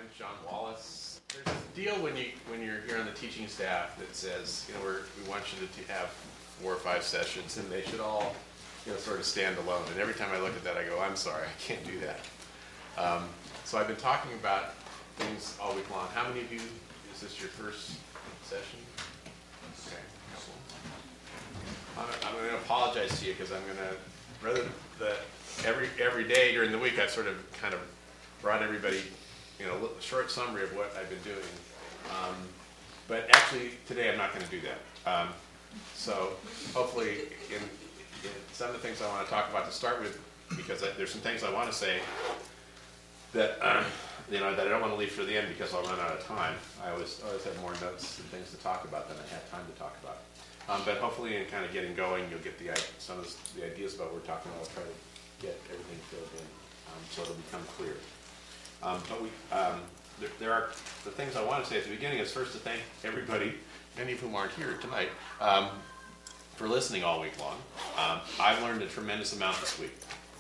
I'm John Wallace. There's a deal when you're here on the teaching staff that says, we want you to have 4 or 5 sessions, and they should all, sort of stand alone. And every time I look at that, I go, I'm sorry, I can't do that. So I've been talking about things all week long. How many of you, is this your first session? Okay, I'm going to apologize to you because I'm going to, rather than every day during the week, I've sort of kind of brought everybody, a short summary of what I've been doing. But actually, today I'm not going to do that. So hopefully, in some of the things I want to talk about to start with, because there's some things I want to say that that I don't want to leave for the end because I'll run out of time. I always have more notes and things to talk about than I have time to talk about. But hopefully, in kind of getting going, you'll get some of the ideas about what we're talking about. I'll try to get everything filled in so it'll become clear. But there are the things I want to say at the beginning is first to thank everybody, many of whom aren't here tonight, for listening all week long. I've learned a tremendous amount this week.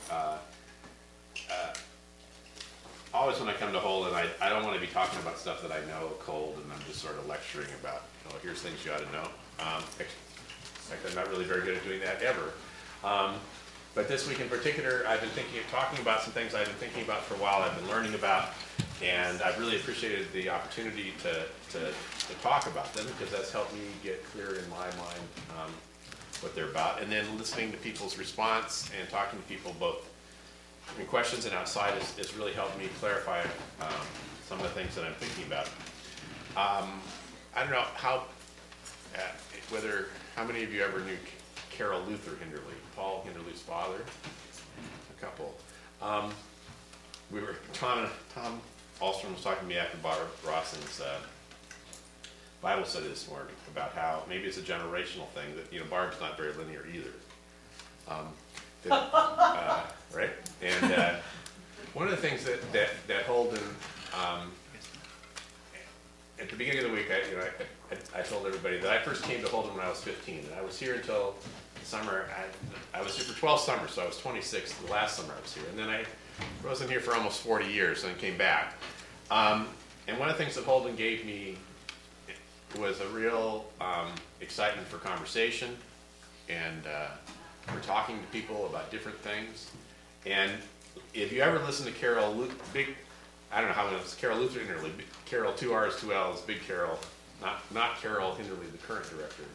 Always when I come to Holden, I don't want to be talking about stuff that I know cold, and I'm just sort of lecturing about, here's things you ought to know. In fact, I'm not really very good at doing that ever. But this week in particular, I've been talking about some things I've been thinking about for a while, I've been learning about, and I've really appreciated the opportunity to talk about them, because that's helped me get clear in my mind what they're about. And then listening to people's response and talking to people both in questions and outside has really helped me clarify some of the things that I'm thinking about. I don't know how many of you ever knew Carol Luther Hinderly, Paul Hinderly's father? A couple. Tom Alstrom was talking to me after Barb Rossing's Bible study this morning about how maybe it's a generational thing that Barb's not very linear either. Right? And one of the things that Holden, at the beginning of the week, I told everybody that I first came to Holden when I was 15, and I was here until summer. I was here for 12 summers, so I was 26 the last summer I was here, and then I wasn't here for almost 40 years, and then came back. And one of the things that Holden gave me was a real excitement for conversation, and for talking to people about different things. And if you ever listen to Carol Luther, I don't know how it's Carol Luther Hinderly, Carol 2 R's, 2 L's, big Carol, not Carol Hinderly, the current director,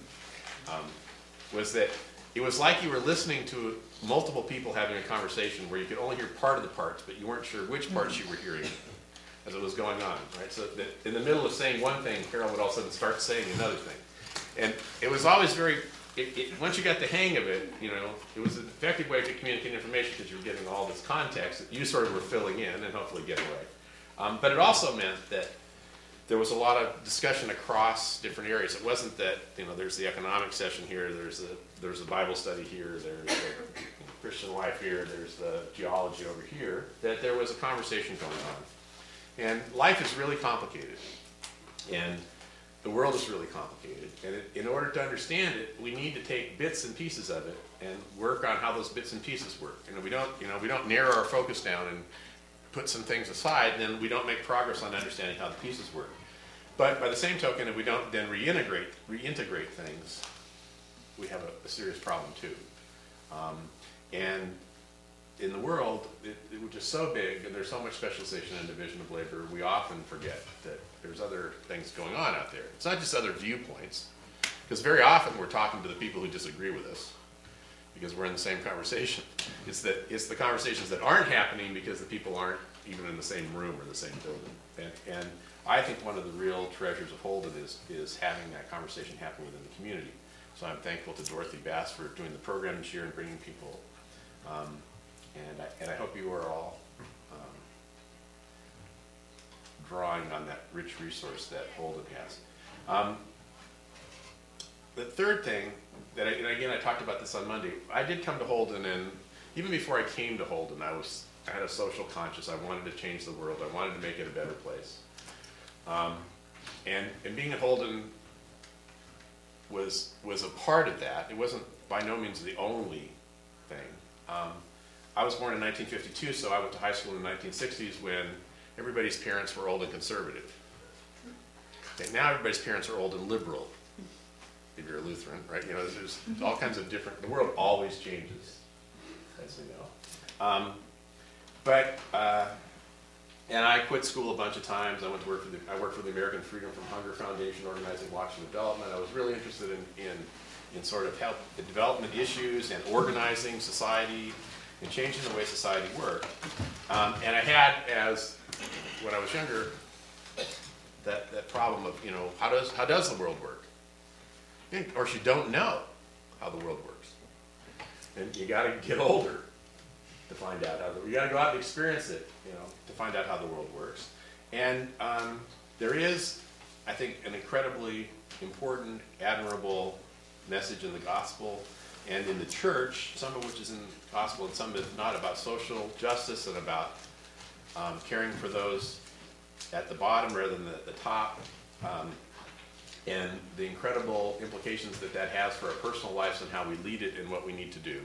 was that it was like you were listening to multiple people having a conversation where you could only hear part of the parts, but you weren't sure which parts you were hearing as it was going on, right? So that in the middle of saying one thing, Carol would all of a sudden start saying another thing. And it was always once you got the hang of it, it was an effective way to communicate information because you were getting all this context that you sort of were filling in and hopefully getting right. But it also meant that there was a lot of discussion across different areas. It wasn't that, there's the economic session here, there's a Bible study here, there's the Christian life here, there's the geology over here, that there was a conversation going on. And life is really complicated. And the world is really complicated. And in order to understand it, we need to take bits and pieces of it and work on how those bits and pieces work. We don't narrow our focus down and put some things aside, and then we don't make progress on understanding how the pieces work. But by the same token, if we don't then reintegrate things, we have a serious problem too. And in the world, which is so big, and there's so much specialization and division of labor, we often forget that there's other things going on out there. It's not just other viewpoints, because very often we're talking to the people who disagree with us, because we're in the same conversation. It's the conversations that aren't happening because the people aren't even in the same room or the same building. And I think one of the real treasures of Holden is having that conversation happen within the community. So I'm thankful to Dorothy Bass for doing the program this year and bringing people. And I hope you are all drawing on that rich resource that Holden has. The third thing, and again I talked about this on Monday, I did come to Holden, and even before I came to Holden, I had a social conscience. I wanted to change the world. I wanted to make it a better place. And being at Holden was a part of that. It wasn't by no means the only thing. I was born in 1952, so I went to high school in the 1960s when everybody's parents were old and conservative. Okay, now everybody's parents are old and liberal. If you're a Lutheran, right? You know, there's all kinds of different. The world always changes, as we know. And I quit school a bunch of times. I went to work for I worked for the American Freedom from Hunger Foundation, organizing Watching Development. I was really interested in sort of development issues and organizing society and changing the way society worked. And I had, when I was younger, that problem of, you know, how does the world work? And, of course, you don't know how the world works. And you got to get older to find out you got to go out and experience it, you know, to find out how the world works. And there is, I think, an incredibly important, admirable message in the gospel and in the church, some of which is in the gospel and some of it not, about social justice and about caring for those at the bottom rather than at the top, and the incredible implications that has for our personal lives and how we lead it and what we need to do.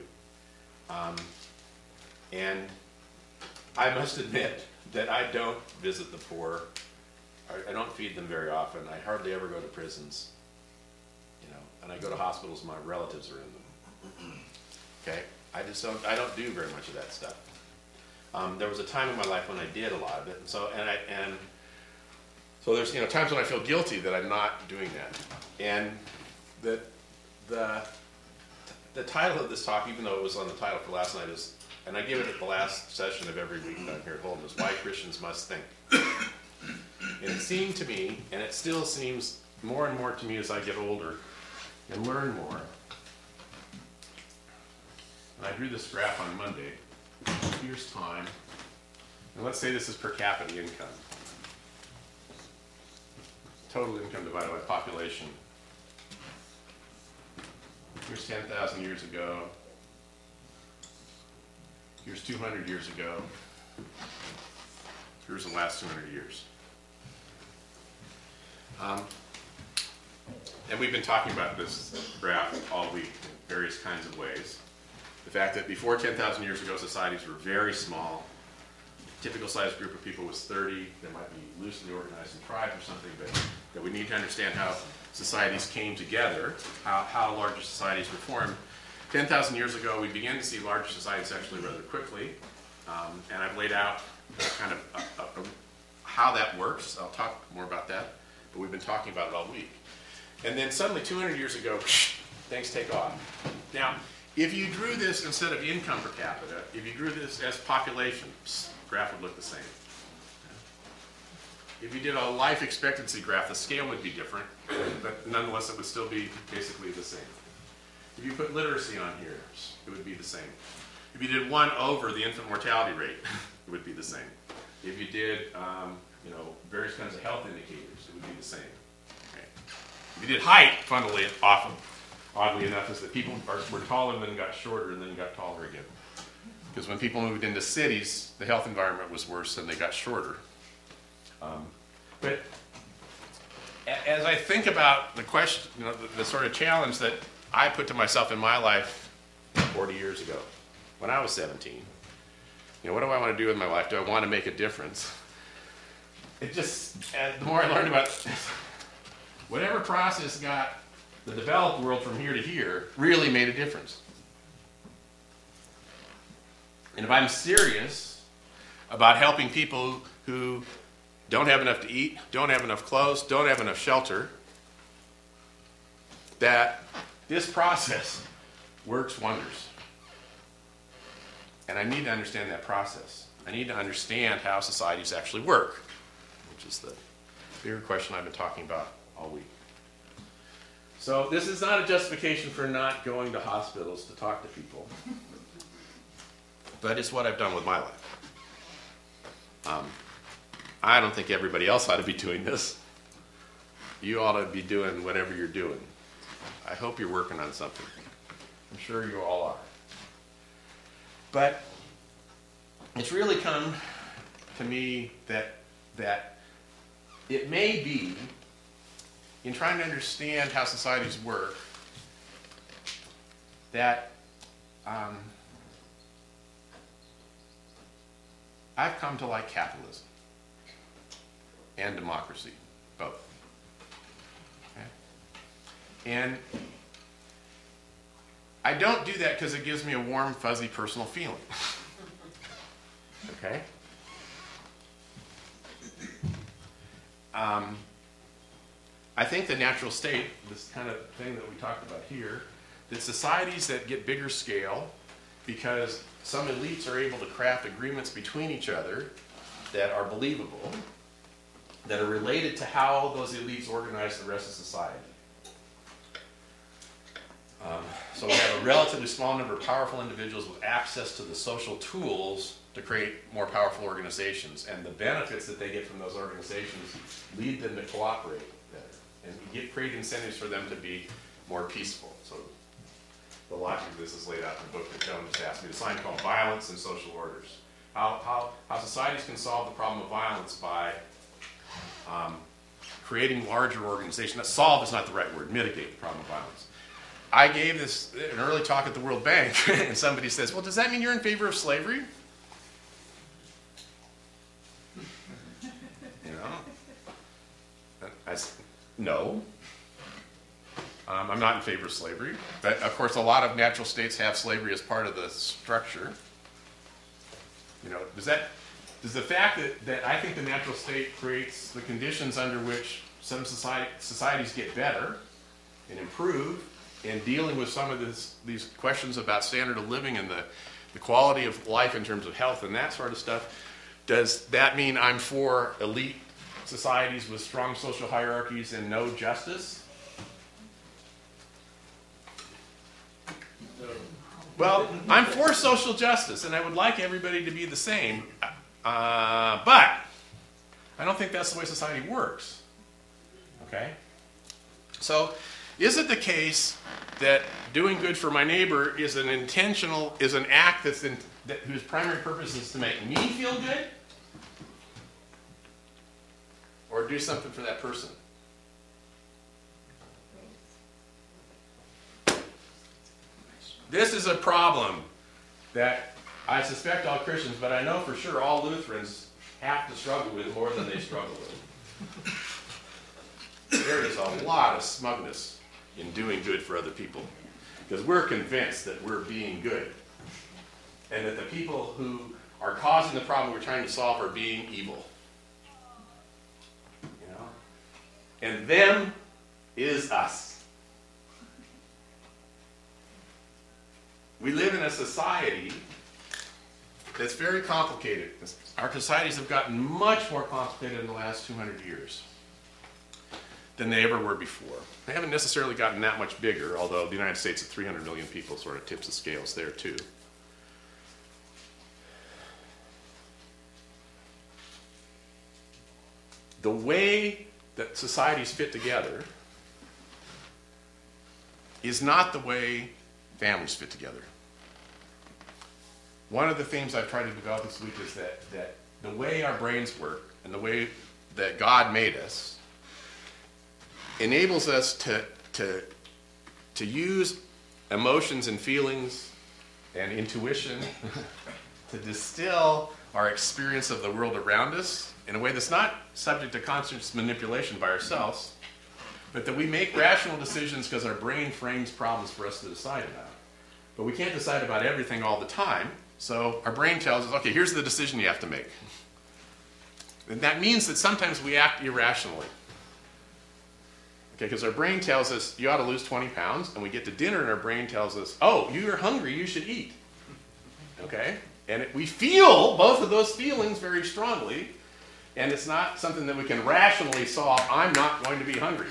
And I must admit that I don't visit the poor. I don't feed them very often. I hardly ever go to prisons, you know, and I go to hospitals my relatives are in them. Okay? I don't do very much of that stuff. There was a time in my life when I did a lot of it, and so there's, you know, times when I feel guilty that I'm not doing that. And the title of this talk, even though it was on the title for last night, is, and I give it at the last session of every week that I'm here at Holden, is Why Christians Must Think. And it seemed to me, and it still seems more and more to me as I get older and learn more. And I drew this graph on Monday. Here's time. And let's say this is per capita income. Total income divided by population. Here's 10,000 years ago. Here's 200 years ago. Here's the last 200 years. And we've been talking about this graph all week in various kinds of ways. The fact that before 10,000 years ago, societies were very small. A typical size group of people was 30. They might be loosely organized in tribes or something, but that we need to understand how societies came together, how larger societies were formed. 10,000 years ago, we began to see larger societies actually rather quickly, and I've laid out kind of how that works. I'll talk more about that, but we've been talking about it all week. And then suddenly, 200 years ago, things take off. Now, if you drew this instead of income per capita, if you drew this as population, the graph would look the same. If you did a life expectancy graph, the scale would be different, but nonetheless it would still be basically the same. If you put literacy on here, it would be the same. If you did 1 over the infant mortality rate, it would be the same. If you did various kinds of health indicators, it would be the same. Okay. If you did height, oddly enough, is that people were taller and then got shorter and then got taller again. Because when people moved into cities, the health environment was worse and they got shorter. But as I think about the question, the sort of challenge that I put to myself in my life 40 years ago, when I was 17, what do I want to do with my life? Do I want to make a difference? The more I learned about whatever process got the developed world from here to here really made a difference. And if I'm serious about helping people who don't have enough to eat, don't have enough clothes, don't have enough shelter, that this process works wonders. And I need to understand that process. I need to understand how societies actually work, which is the bigger question I've been talking about all week. So this is not a justification for not going to hospitals to talk to people, but it's what I've done with my life. I don't think everybody else ought to be doing this. You ought to be doing whatever you're doing. I hope you're working on something. I'm sure you all are. But it's really come to me that it may be, in trying to understand how societies work, that I've come to like capitalism. and democracy, both. Okay? And I don't do that because it gives me a warm, fuzzy personal feeling. Okay? I think the natural state, this kind of thing that we talked about here, that societies that get bigger scale, because some elites are able to craft agreements between each other that are believable, that are related to how those elites organize the rest of society. So we have a relatively small number of powerful individuals with access to the social tools to create more powerful organizations, and the benefits that they get from those organizations lead them to cooperate better, and create incentives for them to be more peaceful. So the logic of this is laid out in the book that Joan just asked me to sign, called Violence and Social Orders. How societies can solve the problem of violence by creating larger organizations. Now, solve is not the right word, mitigate the problem of violence. I gave this an early talk at the World Bank, and somebody says, well, does that mean you're in favor of slavery? You know? I said, no. I'm not in favor of slavery. But, of course, a lot of natural states have slavery as part of the structure. You know, does the fact that I think the natural state creates the conditions under which some societies get better and improve in dealing with some of these questions about standard of living and the quality of life in terms of health and that sort of stuff, does that mean I'm for elite societies with strong social hierarchies and no justice? Well, I'm for social justice, and I would like everybody to be the same, but I don't think that's the way society works. Okay? So, is it the case that doing good for my neighbor is an act whose primary purpose is to make me feel good? Or do something for that person? This is a problem that I suspect all Christians, but I know for sure all Lutherans have to struggle with more than they struggle with. There is a lot of smugness in doing good for other people, because we're convinced that we're being good, and that the people who are causing the problem we're trying to solve are being evil. You know? And them is us. We live in a society that's very complicated. Our societies have gotten much more complicated in the last 200 years than they ever were before. They haven't necessarily gotten that much bigger, although the United States at 300 million people sort of tips the scales there too. The way that societies fit together is not the way families fit together. One of the themes I've tried to develop this week is that the way our brains work and the way that God made us enables us to use emotions and feelings and intuition to distill our experience of the world around us in a way that's not subject to conscious manipulation by ourselves, but that we make rational decisions because our brain frames problems for us to decide about. But we can't decide about everything all the time, so our brain tells us, okay, here's the decision you have to make. And that means that sometimes we act irrationally. Okay, because our brain tells us, you ought to lose 20 pounds, and we get to dinner and our brain tells us, oh, you're hungry, you should eat. Okay? And we feel both of those feelings very strongly, and it's not something that we can rationally solve. I'm not going to be hungry.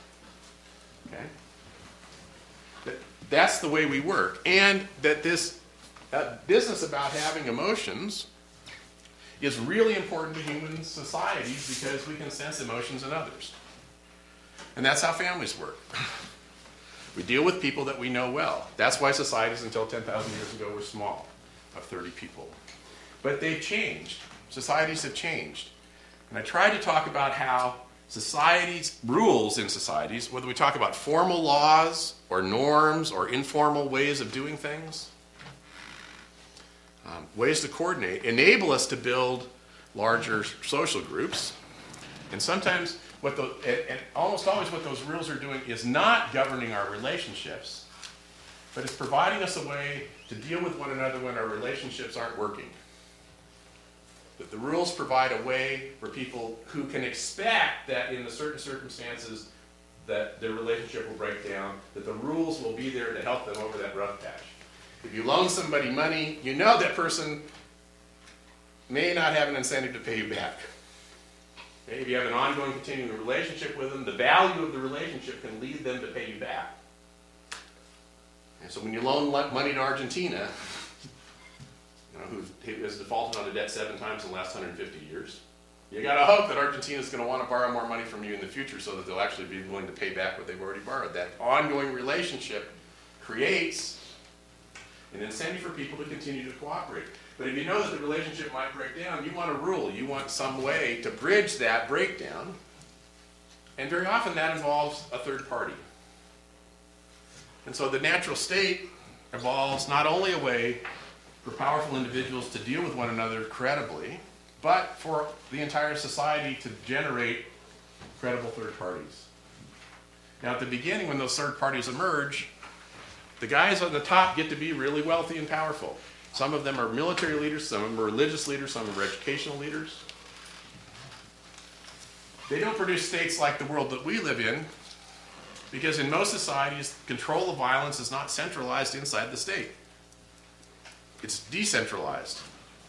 Okay? That's the way we work. And that this business about having emotions is really important to human societies because we can sense emotions in others. And that's how families work. We deal with people that we know well. That's why societies until 10,000 years ago were small, of 30 people. But they've changed. Societies have changed. And I try to talk about how societies, rules in societies, whether we talk about formal laws or norms or informal ways of doing things, ways to coordinate, enable us to build larger social groups And sometimes, and almost always what those rules are doing is not governing our relationships, but it's providing us a way to deal with one another when our relationships aren't working. That the rules provide a way for people who can expect that in the certain circumstances that their relationship will break down, that the rules will be there to help them over that rough patch. If you loan somebody money, you know that person may not have an incentive to pay you back. Okay? If you have an ongoing, continuing relationship with them, the value of the relationship can lead them to pay you back. And so when you loan money to Argentina, who has defaulted on a debt 7 times in the last 150 years, you got to hope that Argentina is going to want to borrow more money from you in the future so that they'll actually be willing to pay back what they've already borrowed. That ongoing relationship creates an incentive for people to continue to cooperate. But if you know that the relationship might break down, you want a rule. You want some way to bridge that breakdown. And very often that involves a third party. And so the natural state involves not only a way for powerful individuals to deal with one another credibly, but for the entire society to generate credible third parties. Now at the beginning, when those third parties emerge, the guys on the top get to be really wealthy and powerful. Some of them are military leaders, some of them are religious leaders, some of them are educational leaders. They don't produce states like the world that we live in, because in most societies, control of violence is not centralized inside the state. It's decentralized.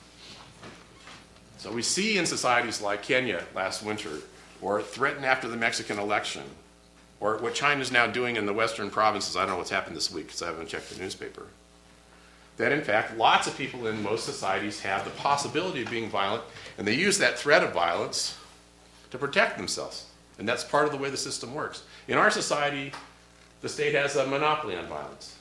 So we see in societies like Kenya last winter, or threatened after the Mexican election, or what China's now doing in the western provinces, I don't know what's happened this week because I haven't checked the newspaper, that in fact lots of people in most societies have the possibility of being violent, and they use that threat of violence to protect themselves. And that's part of the way the system works. In our society, the state has a monopoly on violence.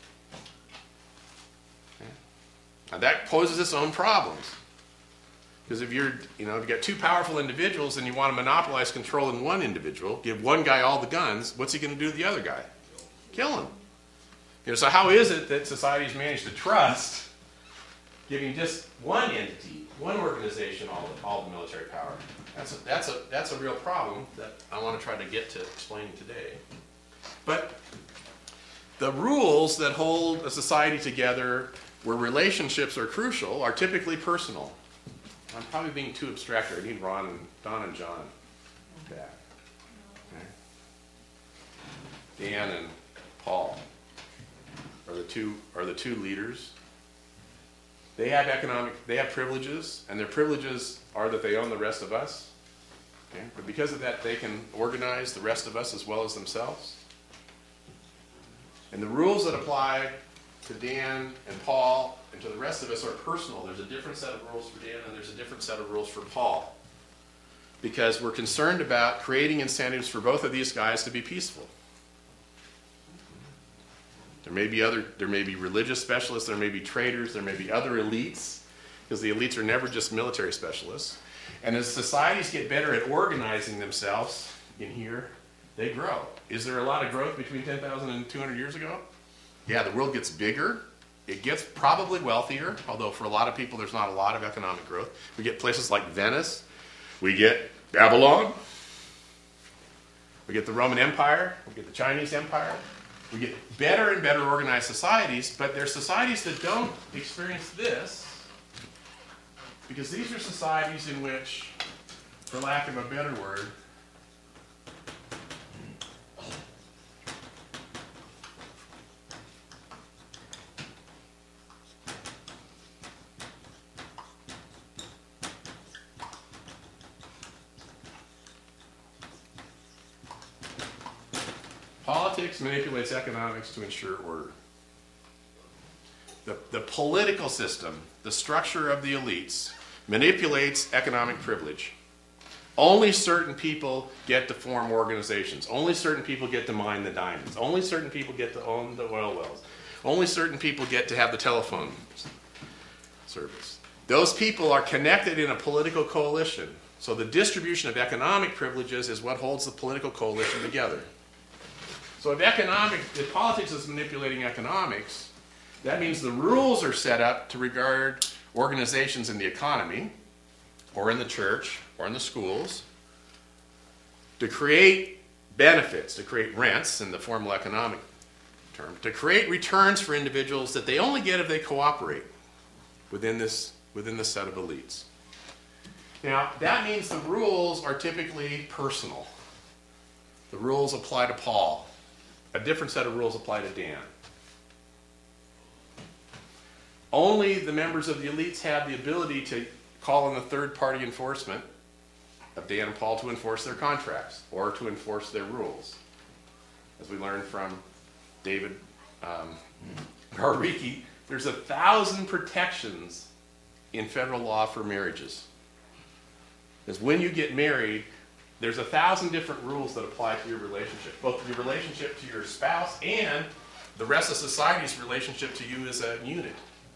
Okay? Now that poses its own problems. Because if you've got 2 powerful individuals and you want to monopolize control in one individual, give one guy all the guns, what's he going to do to the other guy? Kill him. So how is it that societies manage to trust giving just one entity, one organization, all the military power? That's a real problem that I want to try to get to explaining today. But the rules that hold a society together where relationships are crucial are typically personal. I'm probably being too abstract here. I need Don and John back. Okay. Dan and Paul are the two leaders. They have privileges, and their privileges are that they own the rest of us. Okay? But because of that, they can organize the rest of us as well as themselves. And the rules that apply to Dan and Paul and to the rest of us are personal. There's a different set of rules for Dan and there's a different set of rules for Paul. Because we're concerned about creating incentives for both of these guys to be peaceful. There may be religious specialists, there may be traders, there may be other elites, because the elites are never just military specialists. And as societies get better at organizing themselves in here, they grow. Is there a lot of growth between 10,000 and 200 years ago? Yeah, the world gets bigger. It gets probably wealthier, although for a lot of people there's not a lot of economic growth. We get places like Venice. We get Babylon. We get the Roman Empire. We get the Chinese Empire. We get better and better organized societies, but they're societies that don't experience this, because these are societies in which, for lack of a better word, politics manipulates economics to ensure order. The political system, the structure of the elites, manipulates economic privilege. Only certain people get to form organizations. Only certain people get to mine the diamonds. Only certain people get to own the oil wells. Only certain people get to have the telephone service. Those people are connected in a political coalition. So the distribution of economic privileges is what holds the political coalition together. So if politics is manipulating economics, that means the rules are set up to regard organizations in the economy, or in the church, or in the schools, to create benefits, to create rents in the formal economic term, to create returns for individuals that they only get if they cooperate within this set of elites. Now, that means the rules are typically personal. The rules apply to Paul. A different set of rules apply to Dan. Only the members of the elites have the ability to call in the third-party enforcement of Dan and Paul to enforce their contracts or to enforce their rules. As we learned from David Garwicki, there's 1,000 protections in federal law for marriages. Because when you get married, there's 1,000 different rules that apply to your relationship, both your relationship to your spouse and the rest of society's relationship to you as a unit.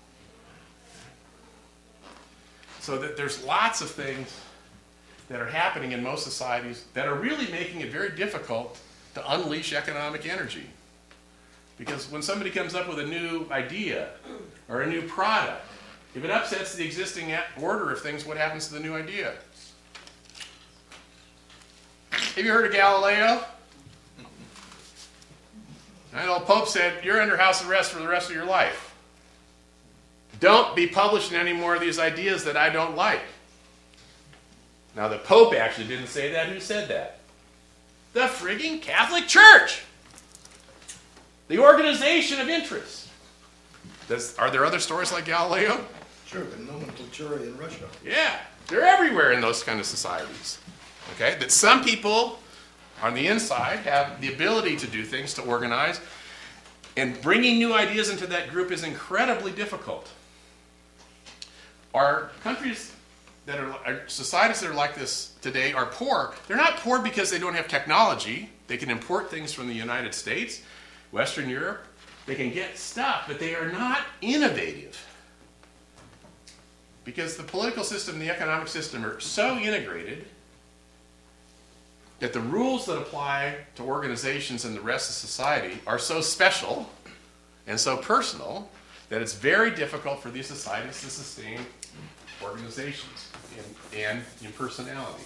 So that there's lots of things that are happening in most societies that are really making it very difficult to unleash economic energy. Because when somebody comes up with a new idea or a new product, if it upsets the existing order of things, what happens to the new idea? Have you heard of Galileo? I know Pope said, you're under house arrest for the rest of your life. Don't be publishing any more of these ideas that I don't like. Now, the Pope actually didn't say that. Who said that? The frigging Catholic Church. The organization of interest. Are there other stories like Galileo? Sure, the nomenclature in Russia. Yeah, they're everywhere in those kind of societies. Okay, that some people on the inside have the ability to do things, to organize, and bringing new ideas into that group is incredibly difficult. Our countries that are societies that are like this today are poor. They're not poor because they don't have technology. They can import things from the United States, Western Europe. They can get stuff, but they are not innovative. Because the political system and the economic system are so integrated that the rules that apply to organizations and the rest of society are so special and so personal that it's very difficult for these societies to sustain organizations and impersonality.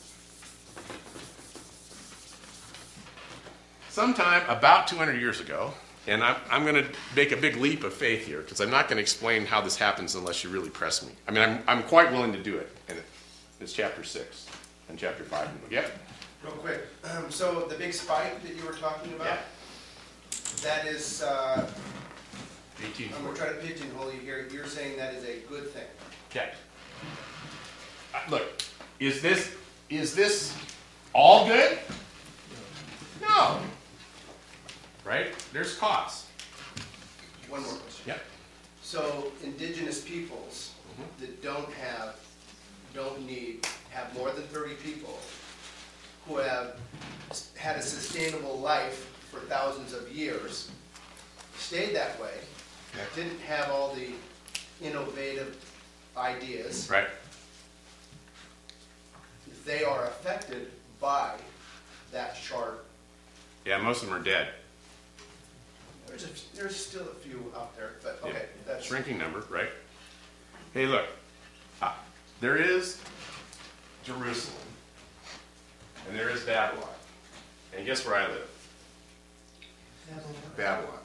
Sometime about 200 years ago, and I'm going to make a big leap of faith here because I'm not going to explain how this happens unless you really press me. I mean, I'm quite willing to do it, and it's chapter 6 and chapter 5. Yeah? Real quick, so the big spike that you were talking about, Yeah. that is, 1840. I'm going to try to pigeonhole you here. You're saying that is a good thing. Okay. Look, is this all good? No. Right? There's costs. One more question. Yep. So indigenous peoples that don't have more than 30 people who have had a sustainable life for thousands of years, stayed that way, didn't have all the innovative ideas. Right. They are affected by that chart. Yeah, most of them are dead. There's still a few out there, but okay. Yeah. That's Shrinking number, right? Hey, look. There is Jerusalem. And there is Babylon. And guess where I live? Babylon.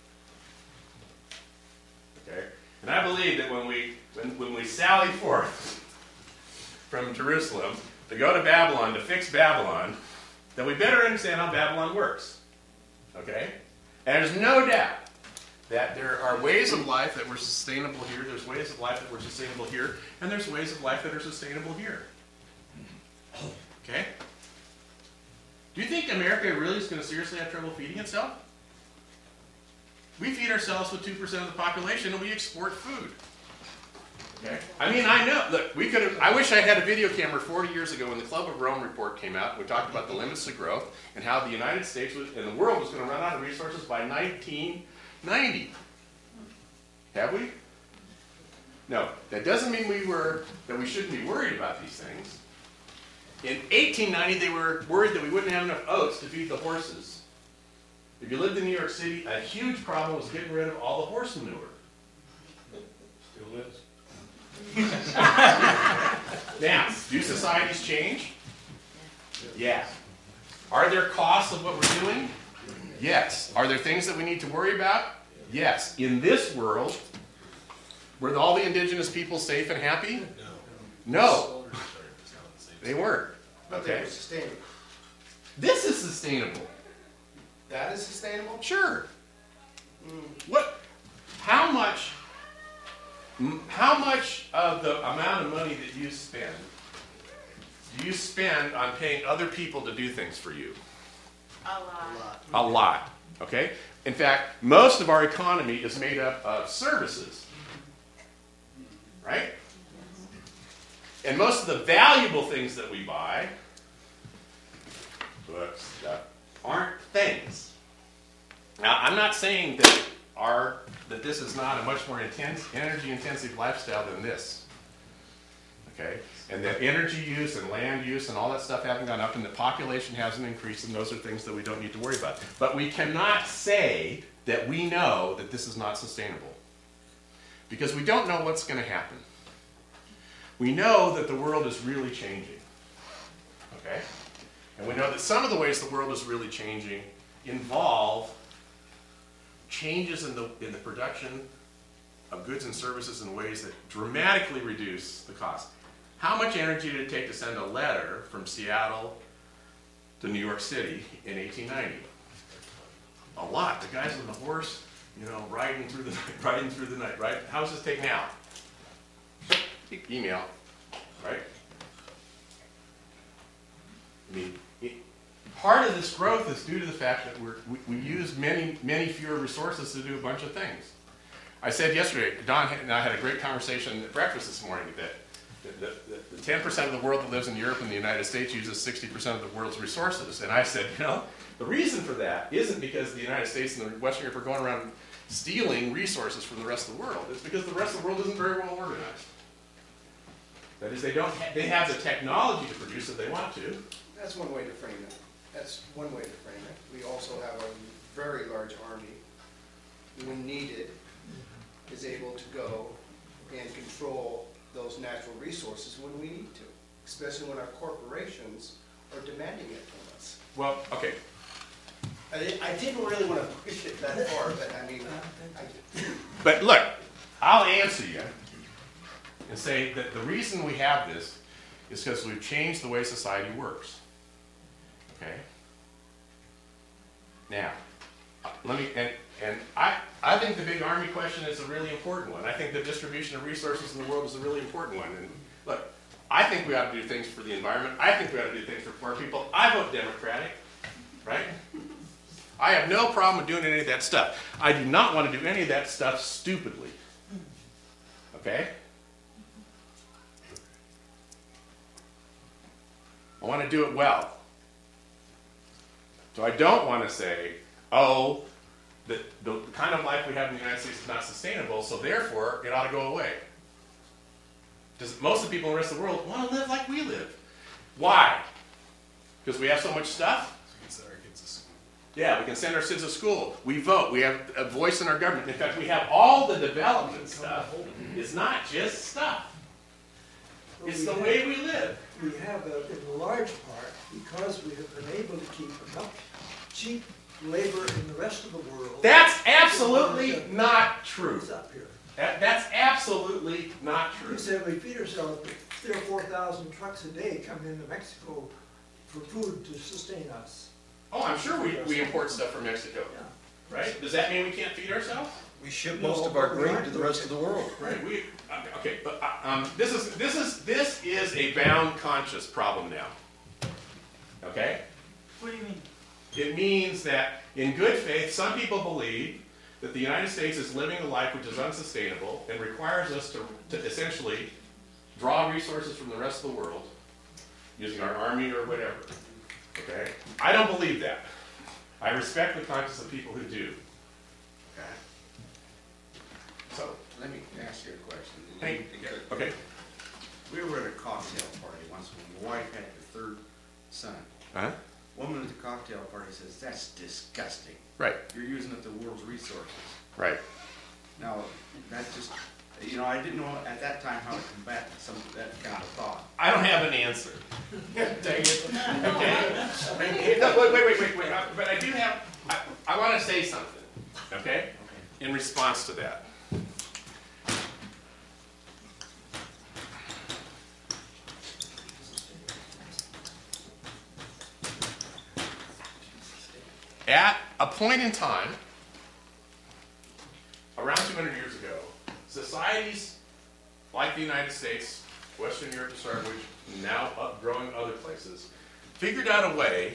Okay? And I believe that when we sally forth from Jerusalem to go to Babylon, to fix Babylon, that we better understand how Babylon works. Okay? And there's no doubt that there are ways of life that were sustainable here, there's ways of life that were sustainable here, and there's ways of life that are sustainable here. Okay? Do you think America really is going to seriously have trouble feeding itself? We feed ourselves with 2% of the population and we export food. Okay? I mean, I know, look, I wish I had a video camera 40 years ago when the Club of Rome report came out. We talked about the limits to growth and how the United States and the world was going to run out of resources by 1990. Have we? No, that doesn't mean that we shouldn't be worried about these things. In 1890, they were worried that we wouldn't have enough oats to feed the horses. If you lived in New York City, a huge problem was getting rid of all the horse manure. Still is. Now, do societies change? Yeah. Are there costs of what we're doing? Yes. Are there things that we need to worry about? Yes. In this world, were all the indigenous people safe and happy? No. They weren't. But they Okay. were sustainable. This is sustainable. That is sustainable? Sure. What? How much of the amount of money that you spend do you spend on paying other people to do things for you? A lot. A lot. Okay? In fact, most of our economy is made up of services. Right? And most of the valuable things that we buy, books, stuff, aren't things. Now, I'm not saying that this is not a much more intense, energy-intensive lifestyle than this. Okay? And that energy use and land use and all that stuff haven't gone up and the population hasn't increased, and those are things that we don't need to worry about. But we cannot say that we know that this is not sustainable. Because we don't know what's going to happen. We know that the world is really changing. Okay? And we know that some of the ways the world is really changing involve changes in the production of goods and services in ways that dramatically reduce the cost. How much energy did it take to send a letter from Seattle to New York City in 1890? A lot. The guys on the horse, riding through the night, right? How does this take now? Email, right? I mean, part of this growth is due to the fact that we use many fewer resources to do a bunch of things. I said yesterday, Don and I had a great conversation at breakfast this morning that the 10% of the world that lives in Europe and the United States uses 60% of the world's resources. And I said, the reason for that isn't because the United States and the Western Europe are going around stealing resources from the rest of the world. It's because the rest of the world isn't very well organized. That is, they have the technology to produce if they want to. That's one way to frame it. That's one way to frame it. We also have a very large army, when needed, is able to go and control those natural resources when we need to, especially when our corporations are demanding it from us. Well, okay. I didn't really want to push it that far, but I mean, But look, I'll answer you and say that the reason we have this is because we've changed the way society works. Okay? Now, I think the big army question is a really important one. I think the distribution of resources in the world is a really important one. And look, I think we ought to do things for the environment. I think we ought to do things for poor people. I vote Democratic, right? I have no problem with doing any of that stuff. I do not want to do any of that stuff stupidly. Okay? I want to do it well. So I don't want to say, that the kind of life we have in the United States is not sustainable, so therefore it ought to go away. Because most of the people in the rest of the world want to live like we live. Why? Because we have so much stuff? Yeah, we can send our kids to school. We vote. We have a voice in our government. In fact, we have all the development stuff. It's not just stuff. It's the way we live. We have, in large part, because we have been able to keep enough cheap labor in the rest of the world. That's absolutely not true. It's up here. That's absolutely not true. You said we feed ourselves, but 3,000 or 4,000 trucks a day come into Mexico for food to sustain us. Oh, I'm sure we import stuff from Mexico, Yeah. right? Does that mean we can't feed ourselves? We ship most of our grain to the rest of the world. Right. Okay, but this is a bound conscious problem now. Okay? What do you mean? It means that in good faith, some people believe that the United States is living a life which is unsustainable and requires us to essentially draw resources from the rest of the world using our army or whatever. Okay? I don't believe that. I respect the conscience of people who do. Okay? So, Let me ask you a question. hey, okay. We were at a cocktail party once when my wife had the third son. Uh-huh. Woman at the cocktail party says, "That's disgusting. Right, You're using up the world's resources." right. Now, that just, I didn't know at that time how to combat that kind of thought. I don't have an answer. Dang it. Okay? No, wait. But I do have, I want to say something, okay? In response to that. At a point in time, around 200 years ago, societies like the United States, Western Europe to start with, now growing other places, figured out a way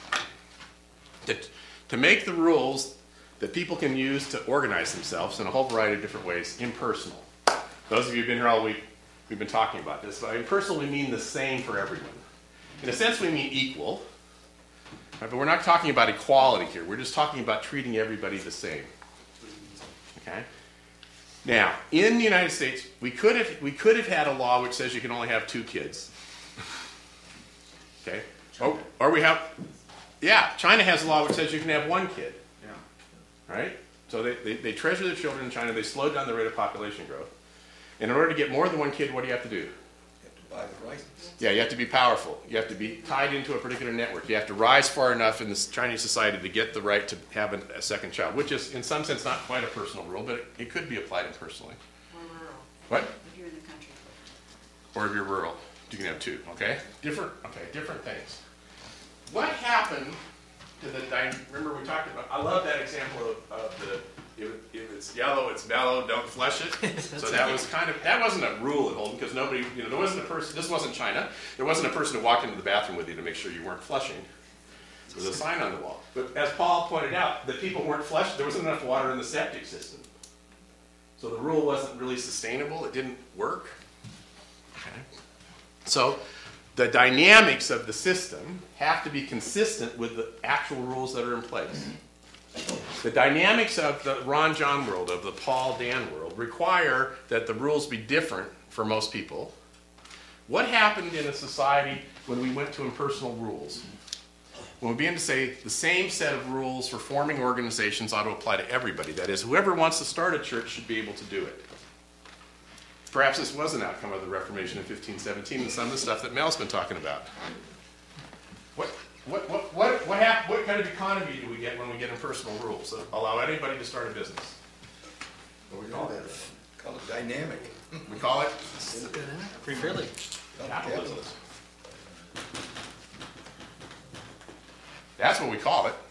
to make the rules that people can use to organize themselves in a whole variety of different ways impersonal. Those of you who've been here all week, we've been talking about this. By impersonal, we mean the same for everyone. In a sense, we mean equal. Right, but we're not talking about equality here. We're just talking about treating everybody the same. Okay? Now, in the United States, we could have had a law which says you can only have 2 kids. Okay? Or we have, China has a law which says you can have 1 kid. Yeah. Right? So they treasure their children in China. They slowed down the rate of population growth. And in order to get more than 1 kid, what do you have to do? You have to buy the license. Yeah, you have to be powerful. You have to be tied into a particular network. You have to rise far enough in this Chinese society to get the right to have a second child, which is, in some sense, not quite a personal rule, but it could be applied impersonally. Or rural, What? if you're in the country. Or if you're rural, you can have 2, okay? Different things. What happened to the, remember we talked about, I love that example of the, if it's yellow, it's mellow, don't flush it. So that was that wasn't a rule at Holden, because nobody, there wasn't a person, this wasn't China, there wasn't a person who walked into the bathroom with you to make sure you weren't flushing. There was a sign on the wall. But as Paul pointed out, the people weren't flushing, there wasn't enough water in the septic system. So the rule wasn't really sustainable, it didn't work. Okay. So the dynamics of the system have to be consistent with the actual rules that are in place. The dynamics of the Ron John world, of the Paul Dan world, require that the rules be different for most people. What happened in a society when we went to impersonal rules? When we began to say the same set of rules for forming organizations ought to apply to everybody. That is, whoever wants to start a church should be able to do it. Perhaps this was an outcome of the Reformation in 1517 and some of the stuff that Mel's been talking about. What kind of economy do we get when we get impersonal rules that allow anybody to start a business? What do we call that? Call it dynamic. We call it Freely. capitalism. That's what we call it.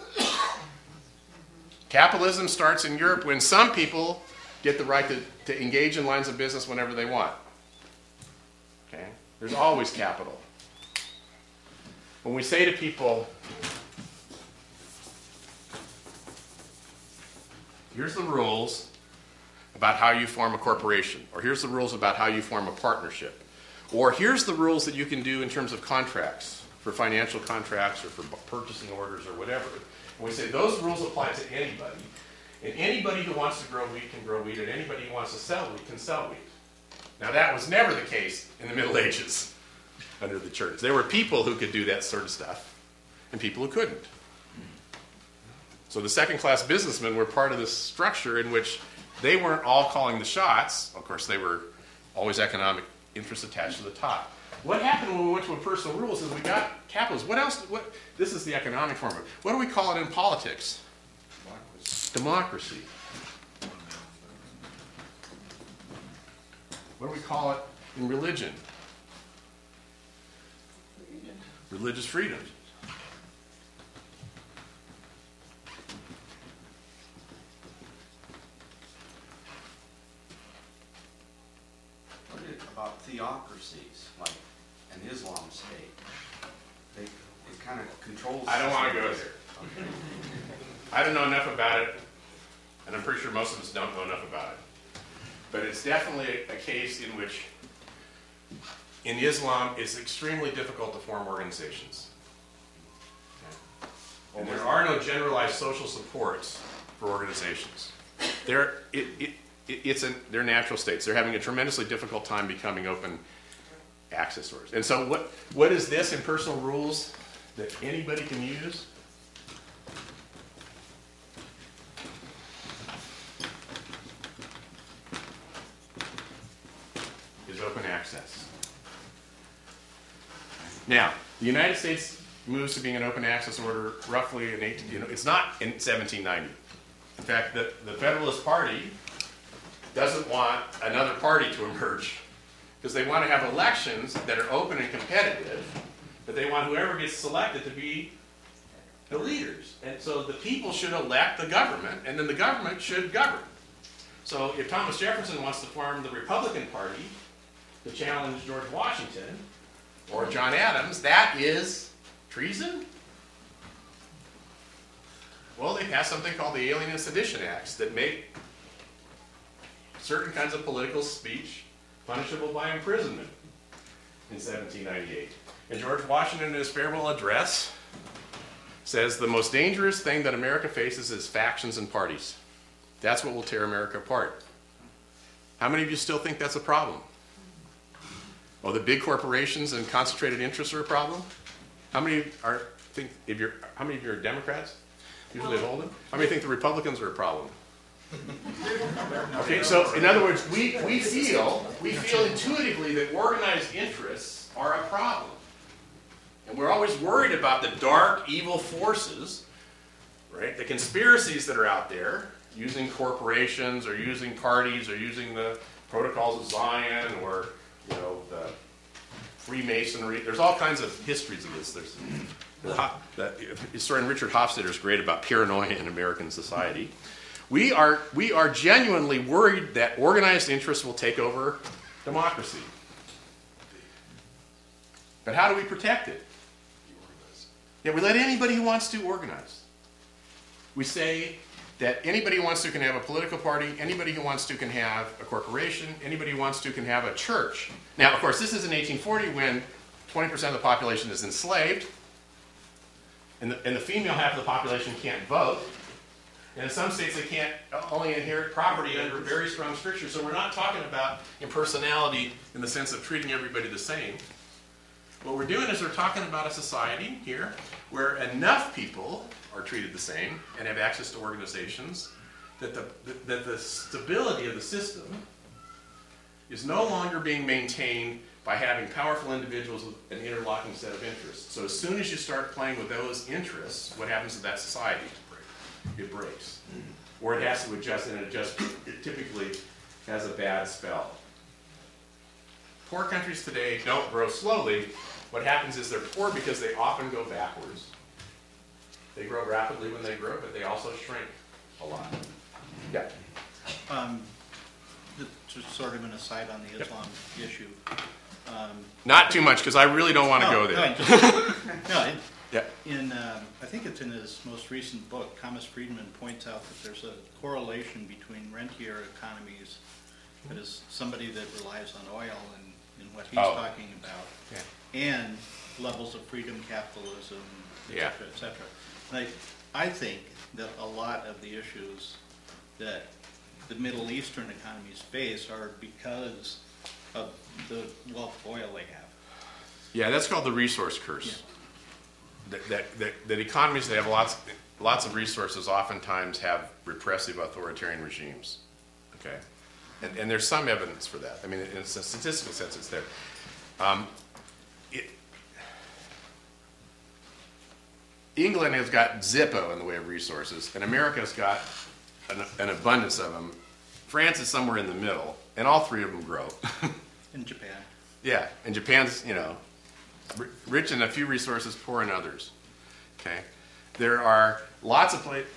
Capitalism starts in Europe when some people get the right to engage in lines of business whenever they want. Okay? There's always capital. When we say to people, here's the rules about how you form a corporation, or here's the rules about how you form a partnership, or here's the rules that you can do in terms of contracts, for financial contracts or for purchasing orders or whatever. And we say those rules apply to anybody, and anybody who wants to grow wheat can grow wheat, and anybody who wants to sell wheat can sell wheat. Now that was never the case in the Middle Ages under the church. There were people who could do that sort of stuff, and people who couldn't. So the second-class businessmen were part of this structure in which they weren't all calling the shots. Of course, they were always economic interests attached to the top. What happened when we went to impersonal rules is we got capitalism. What else? This is the economic form of it. What do we call it in politics? Democracy. What do we call it in religion? Religious freedom. What about theocracies, like an Islam state? It kind of controls. I don't want to go there. I don't know enough about it, and I'm pretty sure most of us don't know enough about it. But it's definitely a case in which, in Islam, it's extremely difficult to form organizations. Okay? And there are no generalized social supports for organizations. They're natural states. They're having a tremendously difficult time becoming open access source. And so what is this impersonal rules that anybody can use? Is open access. Now, The United States moves to being an open access order roughly in it's not in 1790. In fact, the Federalist Party doesn't want another party to emerge because they want to have elections that are open and competitive, but they want whoever gets selected to be the leaders. And so the people should elect the government, and then the government should govern. So if Thomas Jefferson wants to form the Republican Party to challenge George Washington or John Adams, that is treason? Well, they passed something called the Alien and Sedition Acts that make certain kinds of political speech punishable by imprisonment in 1798. And George Washington, in his farewell address, says the most dangerous thing that America faces is factions and parties. That's what will tear America apart. How many of you still think that's a problem? Oh, the big corporations and concentrated interests are a problem? How many are how many of you are Democrats? Usually hold them. How many think the Republicans are a problem? Okay, so in other words, we feel intuitively that organized interests are a problem. And we're always worried about the dark, evil forces, right? The conspiracies that are out there, using corporations or using parties or using the Protocols of Zion or, you know, the Freemasonry. There's all kinds of histories of this. There's the historian Richard Hofstadter is great about paranoia in American society. We are genuinely worried that organized interests will take over democracy. But how do we protect it? Yeah, we let anybody who wants to organize. We say that anybody who wants to can have a political party, anybody who wants to can have a corporation, anybody who wants to can have a church. Now, of course, this is in 1840 when 20% of the population is enslaved, and the female half of the population can't vote. And in some states, they can't only inherit property under very strong strictures. So we're not talking about impersonality in the sense of treating everybody the same. What we're doing is we're talking about a society here where enough people are treated the same and have access to organizations that the stability of the system is no longer being maintained by having powerful individuals with an interlocking set of interests. So as soon as you start playing with those interests, what happens to that society? It breaks. Or it has to adjust, and it typically has a bad spell. Poor countries today don't grow slowly. What happens is they're poor because they often go backwards. They grow rapidly when they grow, but they also shrink a lot. Yeah. Just sort of an aside on the Islam issue. Not too much, because I really don't want to go there. I think it's in his most recent book, Thomas Friedman points out that there's a correlation between rentier economies, that is somebody that relies on oil and what he's talking about, and levels of freedom capitalism, et cetera, et cetera. And I think that a lot of the issues that the Middle Eastern economies face are because of the wealth of oil they have. Yeah, that's called the resource curse. Yeah. That economies that have lots of resources oftentimes have repressive authoritarian regimes. Okay, and there's some evidence for that. I mean, in a statistical sense, it's there. England has got Zippo in the way of resources, and America's got an abundance of them. France is somewhere in the middle, and all three of them grow. In Japan. Yeah, and Japan's, rich in a few resources, poor in others. Okay, there are lots of places.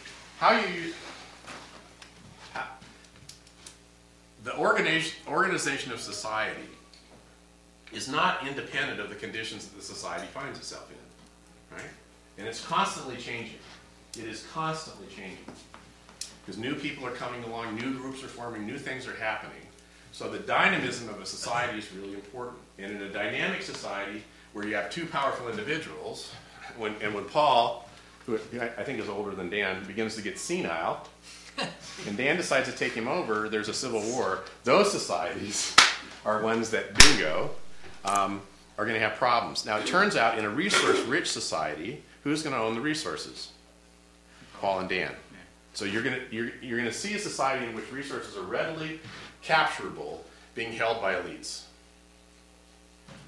The organization of society is not independent of the conditions that the society finds itself in, right? And it's constantly changing. It is constantly changing. Because new people are coming along, new groups are forming, new things are happening. So the dynamism of a society is really important. And in a dynamic society where you have two powerful individuals, when Paul, who I think is older than Dan, begins to get senile, and Dan decides to take him over, there's a civil war. Those societies are ones that, bingo, are going to have problems. Now, it turns out in a resource-rich society, who's going to own the resources? Paul and Dan. So you're going to see a society in which resources are readily capturable being held by elites.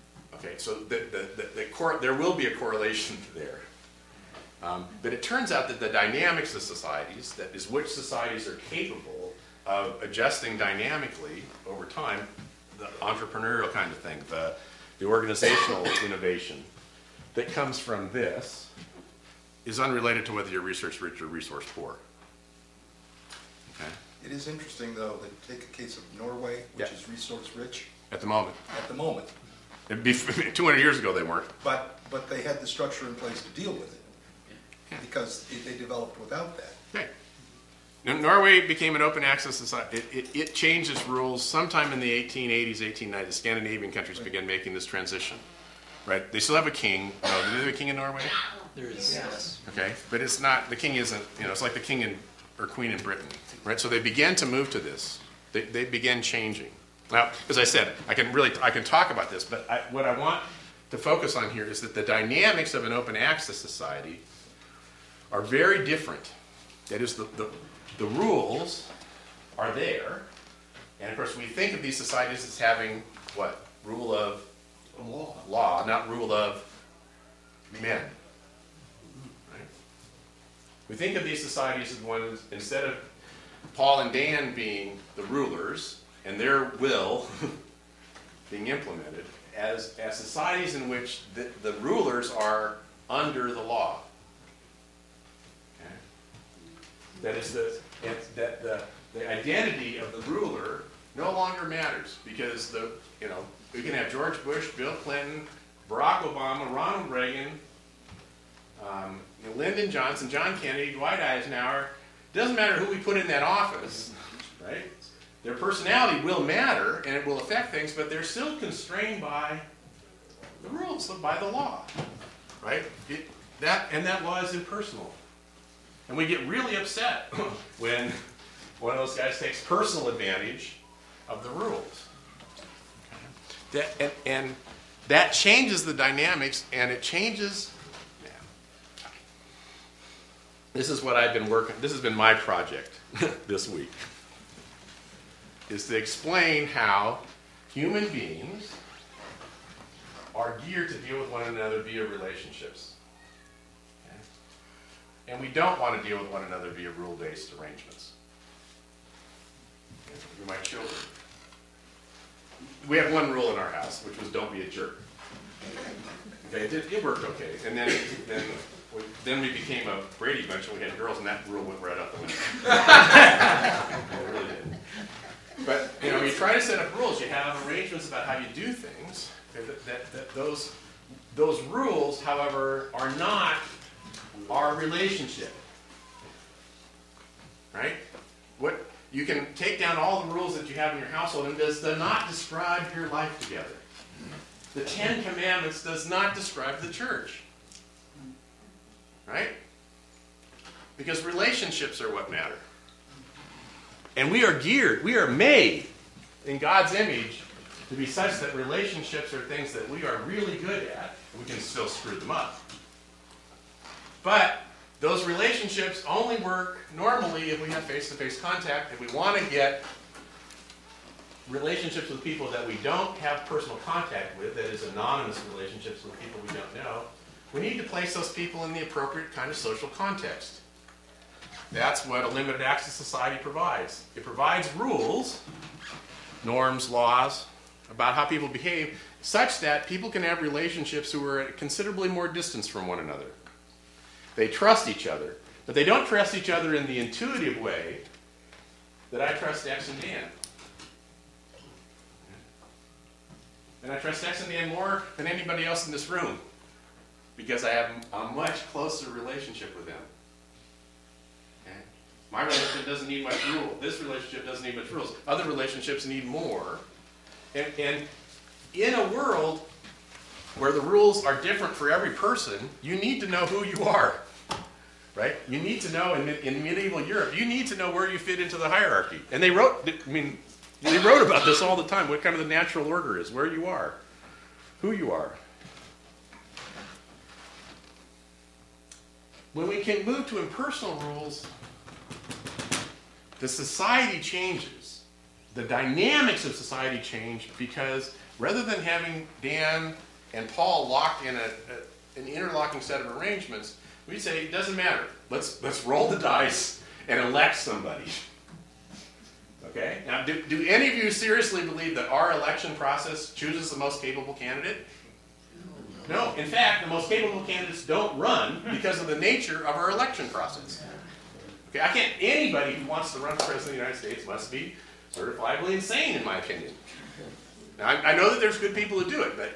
Okay, so there will be a correlation there. But it turns out that the dynamics of societies, that is which societies are capable of adjusting dynamically over time, the entrepreneurial kind of thing, the organizational innovation that comes from this is unrelated to whether you're resource rich or resource poor. Okay? It is interesting, though, that take a case of Norway, which Yeah. is resource rich At the moment. at the moment, 200 years ago they weren't. but they had the structure in place to deal with it, Yeah. because they developed without that. Okay. Now, Norway became an open access society. It changed its rules sometime in the 1880s, 1890s. The Scandinavian countries began making this transition. Right? They still have a king. No, do they have a king in Norway? There is, Yes. Okay. But it's not, the king isn't, it's like the king or queen in Britain. Right? So they began to move to this. They began changing. Now, as I said, I can talk about this, but what I want to focus on here is that the dynamics of an open access society are very different. That is, the rules are there, and of course we think of these societies as having what? Rule of law, not rule of men. Right? We think of these societies as one, instead of Paul and Dan being the rulers and their will being implemented, as societies in which the rulers are under the law. Okay? That is that the identity of the ruler no longer matters, because we can have George Bush, Bill Clinton, Barack Obama, Ronald Reagan, Lyndon Johnson, John Kennedy, Dwight Eisenhower. It doesn't matter who we put in that office, right? Their personality will matter and it will affect things, but they're still constrained by the rules, by the law, right? That law is impersonal. And we get really upset when one of those guys takes personal advantage of the rules. And that changes the dynamics, and it changes. This is what I've been working. This has been my project this week, is to explain how human beings are geared to deal with one another via relationships. Okay? And we don't want to deal with one another via rule-based arrangements. You're my children. We have one rule in our house, which was don't be a jerk. Okay, it worked okay. And then we became a Brady Bunch and we had girls, and that rule went right out the window. It really did. But you try to set up rules. You have arrangements about how you do things. That those rules, however, are not our relationship. Right? What you can take down all the rules that you have in your household, and does not describe your life together. The Ten Commandments does not describe the church. Right? Because relationships are what matter. And we are made in God's image to be such that relationships are things that we are really good at. We can still screw them up. But those relationships only work normally if we have face-to-face contact. If we want to get relationships with people that we don't have personal contact with, that is anonymous relationships with people we don't know, we need to place those people in the appropriate kind of social context. That's what a limited access society provides. It provides rules, norms, laws, about how people behave, such that people can have relationships who are at considerably more distance from one another. They trust each other, but they don't trust each other in the intuitive way that I trust X and Dan. And I trust X and Dan more than anybody else in this room, because I have a much closer relationship with them. Okay? My relationship doesn't need much rule. This relationship doesn't need much rules. Other relationships need more. And in a world where the rules are different for every person, you need to know who you are. Right? You need to know, in medieval Europe, you need to know where you fit into the hierarchy. And they wrote about this all the time, what kind of the natural order is, where you are, who you are. When we can move to impersonal rules, the society changes. The dynamics of society change, because rather than having Dan and Paul locked in an interlocking set of arrangements, we say, it doesn't matter. Let's roll the dice and elect somebody. Okay? Now, do any of you seriously believe that our election process chooses the most capable candidate? No. In fact, the most capable candidates don't run because of the nature of our election process. Okay? Anybody who wants to run for president of the United States must be certifiably insane, in my opinion. Now, I know that there's good people who do it, but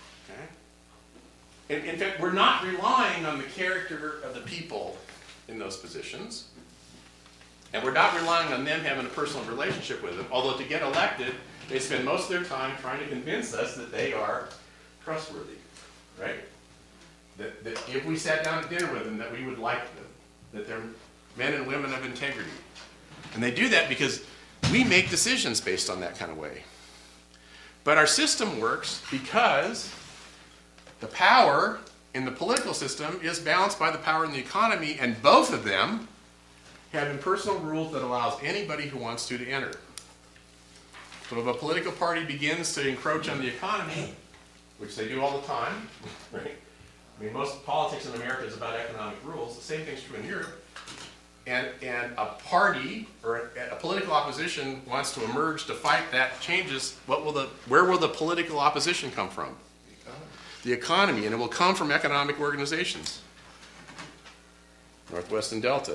okay? In fact, we're not relying on the character of the people in those positions, and we're not relying on them having a personal relationship with them, although to get elected, they spend most of their time trying to convince us that they are trustworthy, right? That if we sat down at dinner with them, that we would like them, that they're men and women of integrity. And they do that because we make decisions based on that kind of way. But our system works because the power in the political system is balanced by the power in the economy, and both of them have impersonal rules that allows anybody who wants to enter. So if a political party begins to encroach on the economy, which they do all the time, right? I mean, most politics in America is about economic rules. The same thing's true in Europe. And a party or a political opposition wants to emerge to fight that changes. Where will the political opposition come from? The economy, and it will come from economic organizations. Northwest and Delta.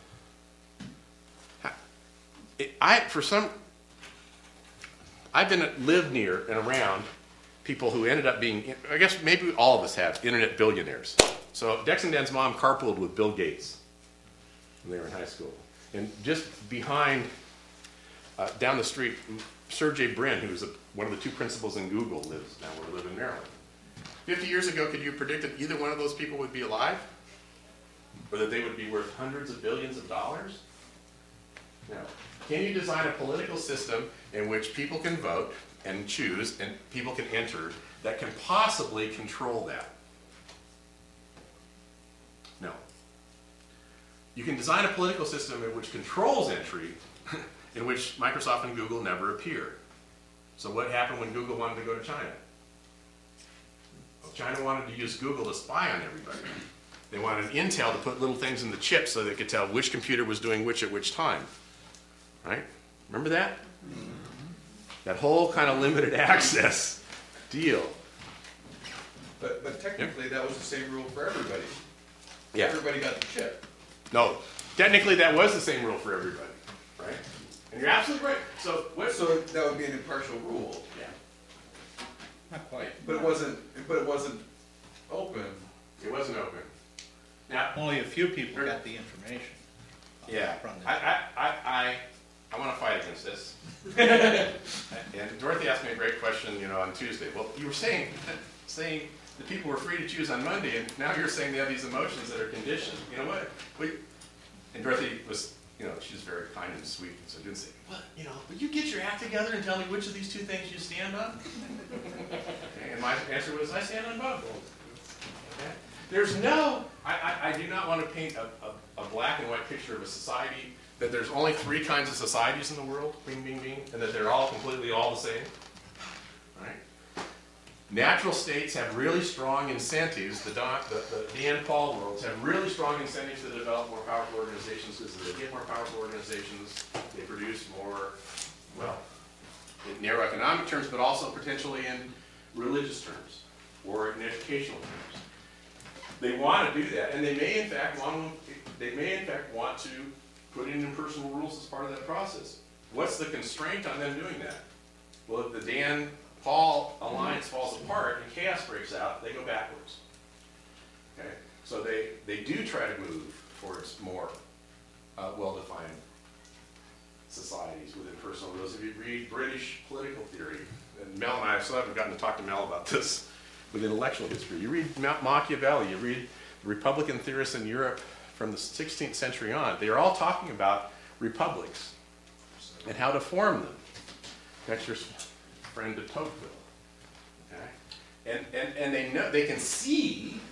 I've lived near and around people who ended up being, I guess maybe all of us have, internet billionaires. So Dex and Dan's mom carpooled with Bill Gates when they were in high school. And just behind, down the street, Sergey Brin, who's one of the two principals in Google, lives now where we live in Maryland. 50 years ago, could you predict that either one of those people would be alive? Or that they would be worth hundreds of billions of dollars? No. Can you design a political system in which people can vote and choose and people can enter that can possibly control that? No. You can design a political system which controls entry, in which Microsoft and Google never appear. So what happened when Google wanted to go to China? Well, China wanted to use Google to spy on everybody. They wanted Intel to put little things in the chip so they could tell which computer was doing which at which time. Right? Remember that? That whole kind of limited access deal. But technically, that was the same rule for everybody. Yeah. Everybody got the chip. No, technically that was the same rule for everybody, right? And you're absolutely right. So So that would be an impartial rule. Yeah. Not quite. But it wasn't open. It wasn't open. Now, Only a few people got the information. yeah, From the- I want to fight against this. And Dorothy asked me a great question, on Tuesday. Well, you were saying that people were free to choose on Monday, and now you're saying they have these emotions that are conditioned. You know what? And Dorothy was, she's very kind and sweet, so didn't say, well, would you get your act together and tell me which of these two things you stand on? Okay, and my answer was, I stand on both. Okay? There's I do not want to paint a black and white picture of a society that there's only 3 kinds of societies in the world, bing, bing, bing, and that they're all completely all the same. Right? Natural states have really strong incentives. The Dan Paul worlds have really strong incentives to develop more powerful organizations, because as they get more powerful organizations, they produce more, in narrow economic terms, but also potentially in religious terms or in educational terms. They want to do that, and they may in fact want to put in impersonal rules as part of that process. What's the constraint on them doing that? Well, if the Dan-Paul alliance falls apart and chaos breaks out, they go backwards. Okay? So they do try to move towards more well-defined societies with impersonal rules. If you read British political theory, and Mel and I still haven't gotten to talk to Mel about this with intellectual history. You read Machiavelli, you read Republican theorists in Europe from the 16th century on. They are all talking about republics and how to form them. Dexter's friend de Tocqueville. Okay? And they can see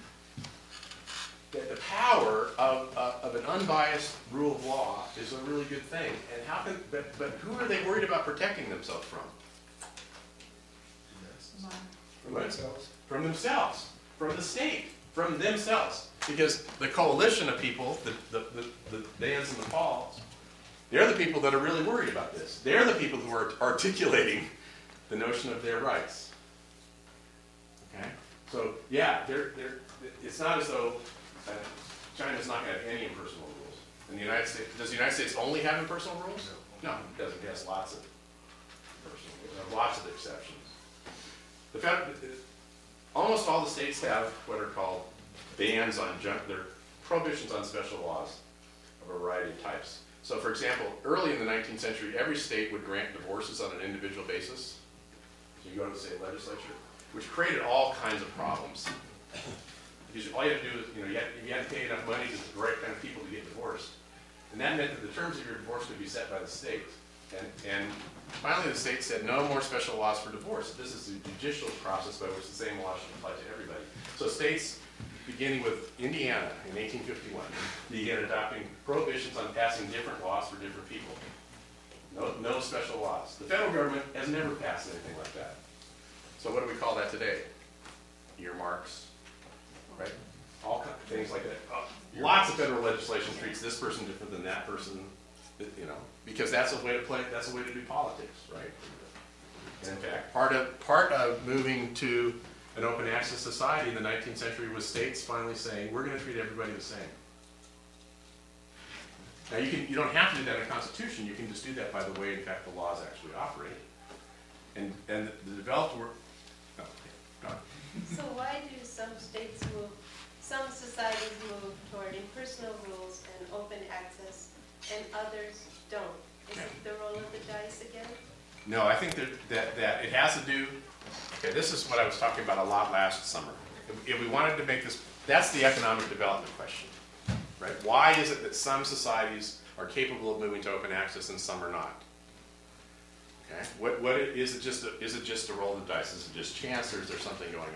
that the power of an unbiased rule of law is a really good thing. And but who are they worried about protecting themselves from? From themselves. From themselves, from the state, from themselves. Because the coalition of people, the Dans and the Pauls, they're the people that are really worried about this. They're the people who are articulating the notion of their rights. Okay? So, yeah, it's not as though China's not going to have any impersonal rules. In the United States, does the United States only have impersonal rules? No, it doesn't. It has lots of personal, lots of exceptions. Almost all the states have what are called bans on they're prohibitions on special laws of a variety of types. So, for example, early in the 19th century, every state would grant divorces on an individual basis. So you go to the state legislature, which created all kinds of problems. Because all you had to do is, you had to pay enough money to the right kind of people to get divorced. And that meant that the terms of your divorce could be set by the state. And finally the state said no more special laws for divorce. This is the judicial process by which the same law should apply to everybody. So states, beginning with Indiana in 1851, began adopting prohibitions on passing different laws for different people. No special laws. The federal government has never passed anything like that. So what do we call that today? Earmarks, right? All kinds of things like that. Lots of federal legislation treats this person different than that person, because that's a way to play. That's a way to do politics, right? And in fact, part of moving to an open access society in the 19th century was states finally saying, we're going to treat everybody the same. Now you don't have to do that in a constitution. You can just do that by the way, in fact, the laws actually operate. And the developed world. No, go on. So why do some societies move toward impersonal rules and open access, and others don't? Is it the roll of the dice again? No, I think that it has to do. Okay, this is what I was talking about a lot last summer. If we wanted to make this, that's the economic development question, right? Why is it that some societies are capable of moving to open access and some are not? Okay, what is it just a roll of the dice? Is it just chance, or is there something going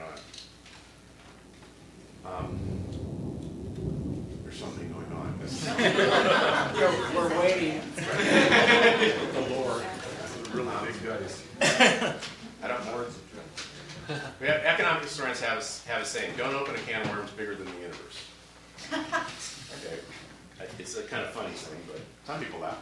on? There's something going on. We're waiting. The Lord, really big dice. I don't know. We have economic historians have a saying: "Don't open a can of worms bigger than the universe." Okay, it's a kind of funny thing, but some people laugh.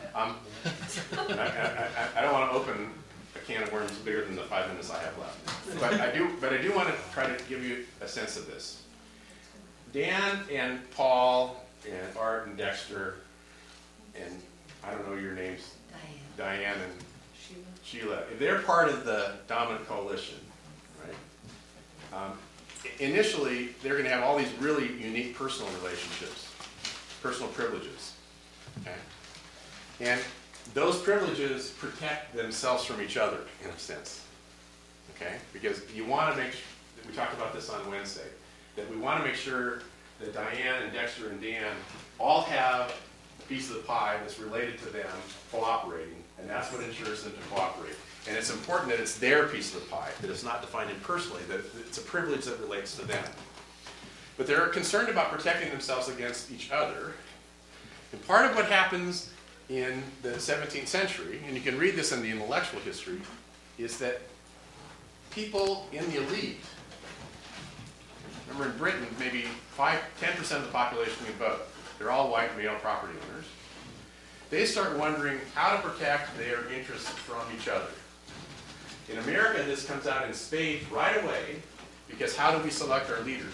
I don't want to open a can of worms bigger than the 5 minutes I have left. But I do want to try to give you a sense of this. Dan and Paul and Art and Dexter and I don't know your names, Diane and Sheila. They're part of the dominant coalition, right? Initially, they're going to have all these really unique personal relationships, personal privileges. Okay? And those privileges protect themselves from each other, in a sense. Okay? Because you want to we talked about this on Wednesday, that we want to make sure that Diane and Dexter and Dan all have a piece of the pie that's related to them cooperating, and that's what ensures them to cooperate. And it's important that it's their piece of the pie, that it's not defined impersonally, that it's a privilege that relates to them. But they're concerned about protecting themselves against each other. And part of what happens in the 17th century, and you can read this in the intellectual history, is that people in the elite, remember in Britain, maybe 10% of the population can vote. They're all white male property owners. They start wondering how to protect their interests from each other. In America, this comes out in spades right away, because how do we select our leaders?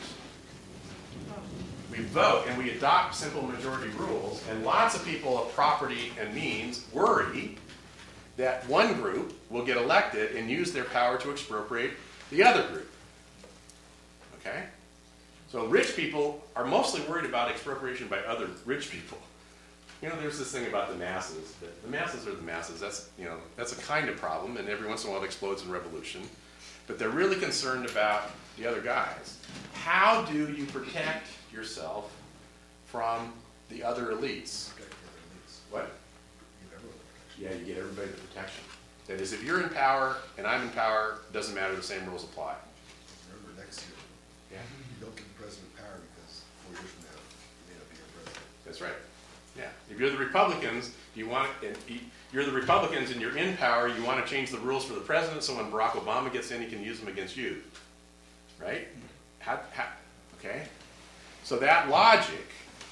We vote and we adopt simple majority rules, and lots of people of property and means worry that one group will get elected and use their power to expropriate the other group. Okay? So rich people are mostly worried about expropriation by other rich people. There's this thing about the masses. The masses are the masses. That's a kind of problem, and every once in a while it explodes in revolution. But they're really concerned about the other guys. How do you protect yourself from the other elites? What? Yeah, you get everybody the protection. That is, if you're in power and I'm in power, it doesn't matter, the same rules apply. Remember, next year, Yeah, you don't give the president power because 4 years from now, you may not be our president. that's right. Yeah, if you're the Republicans, you're the Republicans and you're in power, you want to change the rules for the president so when Barack Obama gets in, he can use them against you. right? Okay? So that logic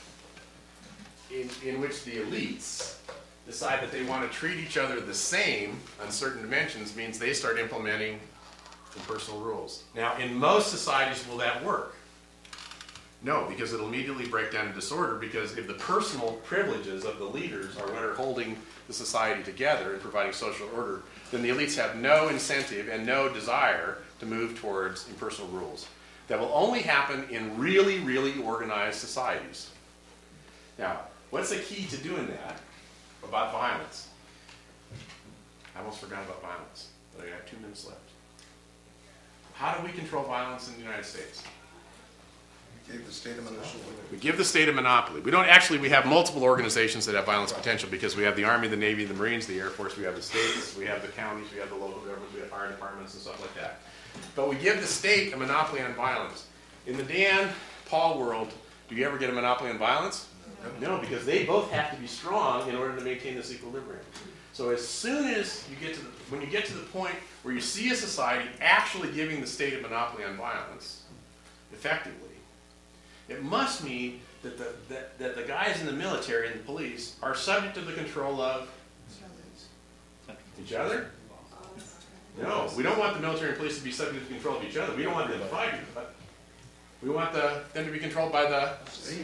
in which the elites decide that they want to treat each other the same on certain dimensions means they start implementing impersonal rules. Now, in most societies, will that work? No, because it'll immediately break down in disorder, because if the personal privileges of the leaders are what are holding the society together and providing social order, then the elites have no incentive and no desire to move towards impersonal rules. That will only happen in really, really organized societies. Now, what's the key to doing that about violence? I almost forgot about violence, but I got 2 minutes left. How do we control violence in the United States? Gave the state a monopoly. We give the state a monopoly. We don't actually, we have multiple organizations that have violence potential, because we have the Army, the Navy, the Marines, the Air Force, we have the states, we have the counties, we have the local governments, we have fire departments and stuff like that. But we give the state a monopoly on violence. In the Dan Paul world, do you ever get a monopoly on violence? No, because they both have to be strong in order to maintain this equilibrium. So as soon as you get to when you get to the point where you see a society actually giving the state a monopoly on violence, effectively, it must mean that the guys in the military and the police are subject to the control of each other? No, we don't want the military and police to be subject to the control of each other. We don't want them to fight. We want them to be controlled by the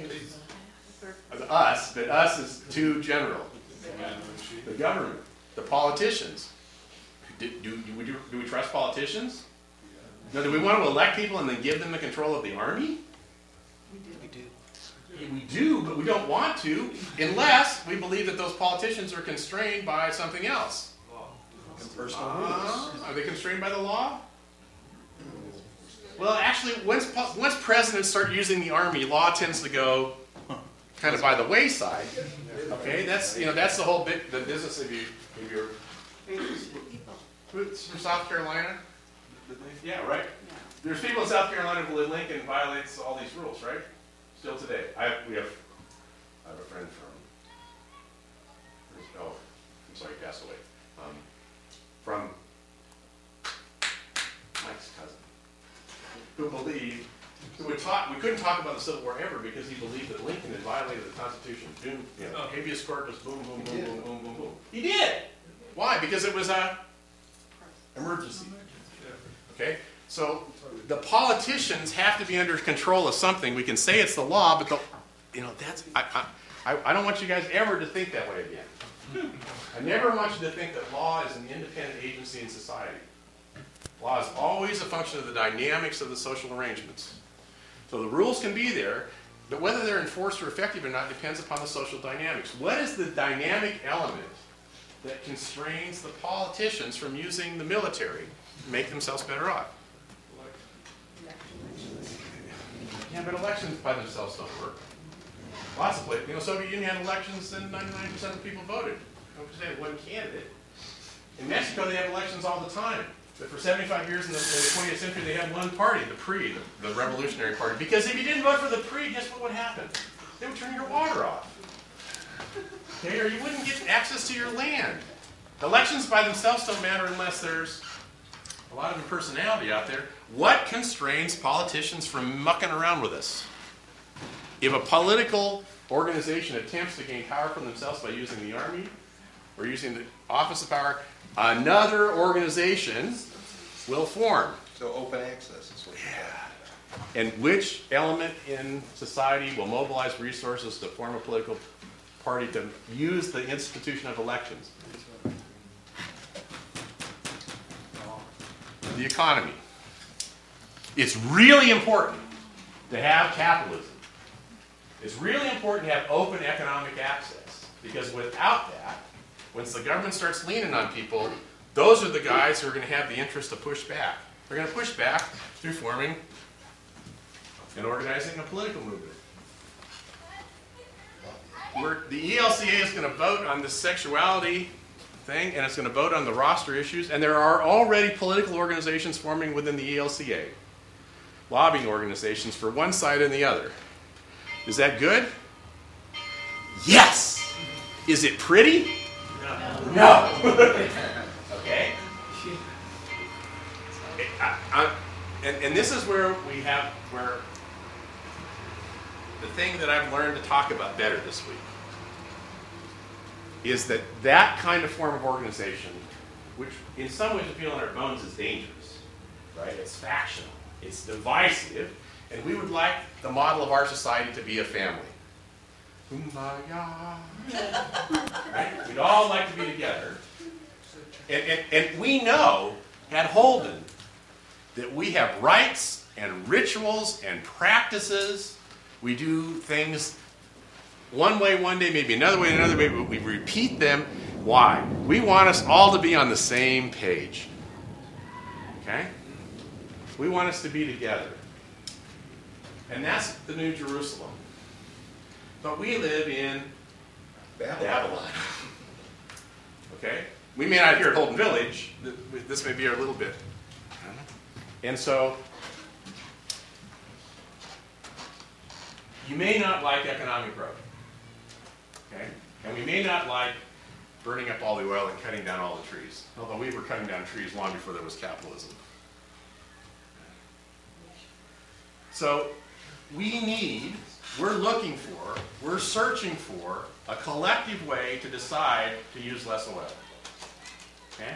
us, but us is too general. The government, the politicians. Do we trust politicians? No, do we want to elect people and then give them the control of the army? We do, but we don't want to unless we believe that those politicians are constrained by something else. Personal rules. Are they constrained by the law? Well, actually, once presidents start using the army, law tends to go kind of by the wayside. Okay, that's the whole the business of your from South Carolina. Yeah, right. There's people in South Carolina who believe Lincoln violates all these rules, right? Still today. I have a friend from, I'm sorry, he passed away. From Mike's cousin, who believed, we couldn't talk about the Civil War ever because he believed that Lincoln had violated the Constitution. Boom, habeas corpus, boom, boom, boom, boom, boom, boom, boom. He did. Why? Because it was a emergency. Okay? So the politicians have to be under control of something. We can say it's the law, but that's I don't want you guys ever to think that way again. I never want you to think that law is an independent agency in society. Law is always a function of the dynamics of the social arrangements. So the rules can be there, but whether they're enforced or effective or not depends upon the social dynamics. What is the dynamic element that constrains the politicians from using the military to make themselves better off? Yeah, but elections by themselves don't work. Lots of places. Soviet Union had elections and 99% of the people voted. They had one candidate. In Mexico, they have elections all the time. But for 75 years in the 20th century, they had one party, the PRI, the Revolutionary Party. Because if you didn't vote for the PRI, guess what would happen? They would turn your water off. Okay, or you wouldn't get access to your land. Elections by themselves don't matter unless there's a lot of impersonality out there. What constrains politicians from mucking around with us? If a political organization attempts to gain power for themselves by using the army or using the office of power, another organization will form. So open access is what you're talking about. And which element in society will mobilize resources to form a political party to use the institution of elections? The economy. It's really important to have capitalism. It's really important to have open economic access, because without that, once the government starts leaning on people, those are the guys who are going to have the interest to push back. They're going to push back through forming and organizing a political movement. The ELCA is going to vote on this sexuality thing, and it's going to vote on the roster issues, and there are already political organizations forming within the ELCA, lobbying organizations for one side and the other. Is that good? Yes! Is it pretty? No. Okay? and this is where the thing that I've learned to talk about better this week is that kind of form of organization, which in some ways we feel in our bones is dangerous, right? It's factional, it's divisive, and we would like the model of our society to be a family. Kumbaya. Right? We'd all like to be together. And we know at Holden that we have rites and rituals and practices. We do things one way one day, maybe another way another way, but we repeat them. Why? We want us all to be on the same page. Okay? We want us to be together. And that's the New Jerusalem. But we live in Babylon. Okay? We may not here at Holden Village. This may be a little bit. And so, you may not like economic growth. Okay? And we may not like burning up all the oil and cutting down all the trees. Although we were cutting down trees long before there was capitalism. So, we're looking for, we're searching for a collective way to decide to use less oil. Okay?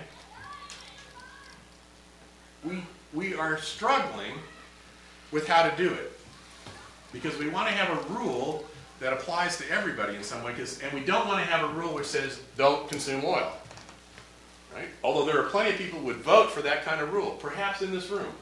We are struggling with how to do it. Because we want to have a rule that applies to everybody in some way, and we don't want to have a rule which says, don't consume oil. Right? Although there are plenty of people who would vote for that kind of rule, perhaps in this room.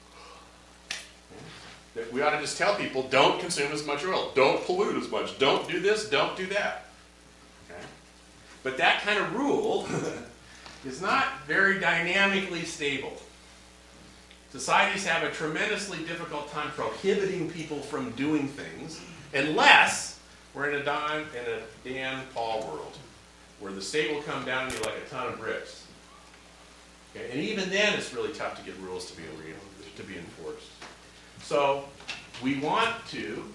That we ought to just tell people, don't consume as much oil, don't pollute as much, don't do this, don't do that. Okay? But that kind of rule is not very dynamically stable. Societies have a tremendously difficult time prohibiting people from doing things unless we're in a Dan Paul world where the state will come down on you like a ton of bricks. Okay? And even then it's really tough to get rules to be enforced. So we want to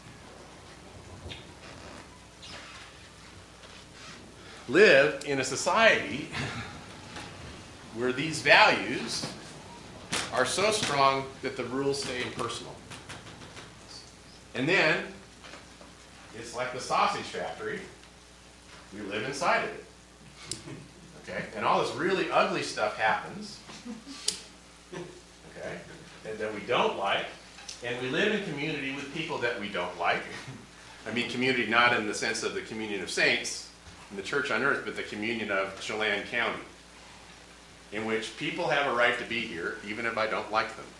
live in a society where these values are so strong that the rules stay impersonal. And then, it's like the sausage factory. We live inside of it. Okay? And all this really ugly stuff happens. Okay? And that we don't like. And we live in community with people that we don't like. I mean community not in the sense of the communion of saints in the church on earth, but the communion of Chelan County, in which people have a right to be here, even if I don't like them.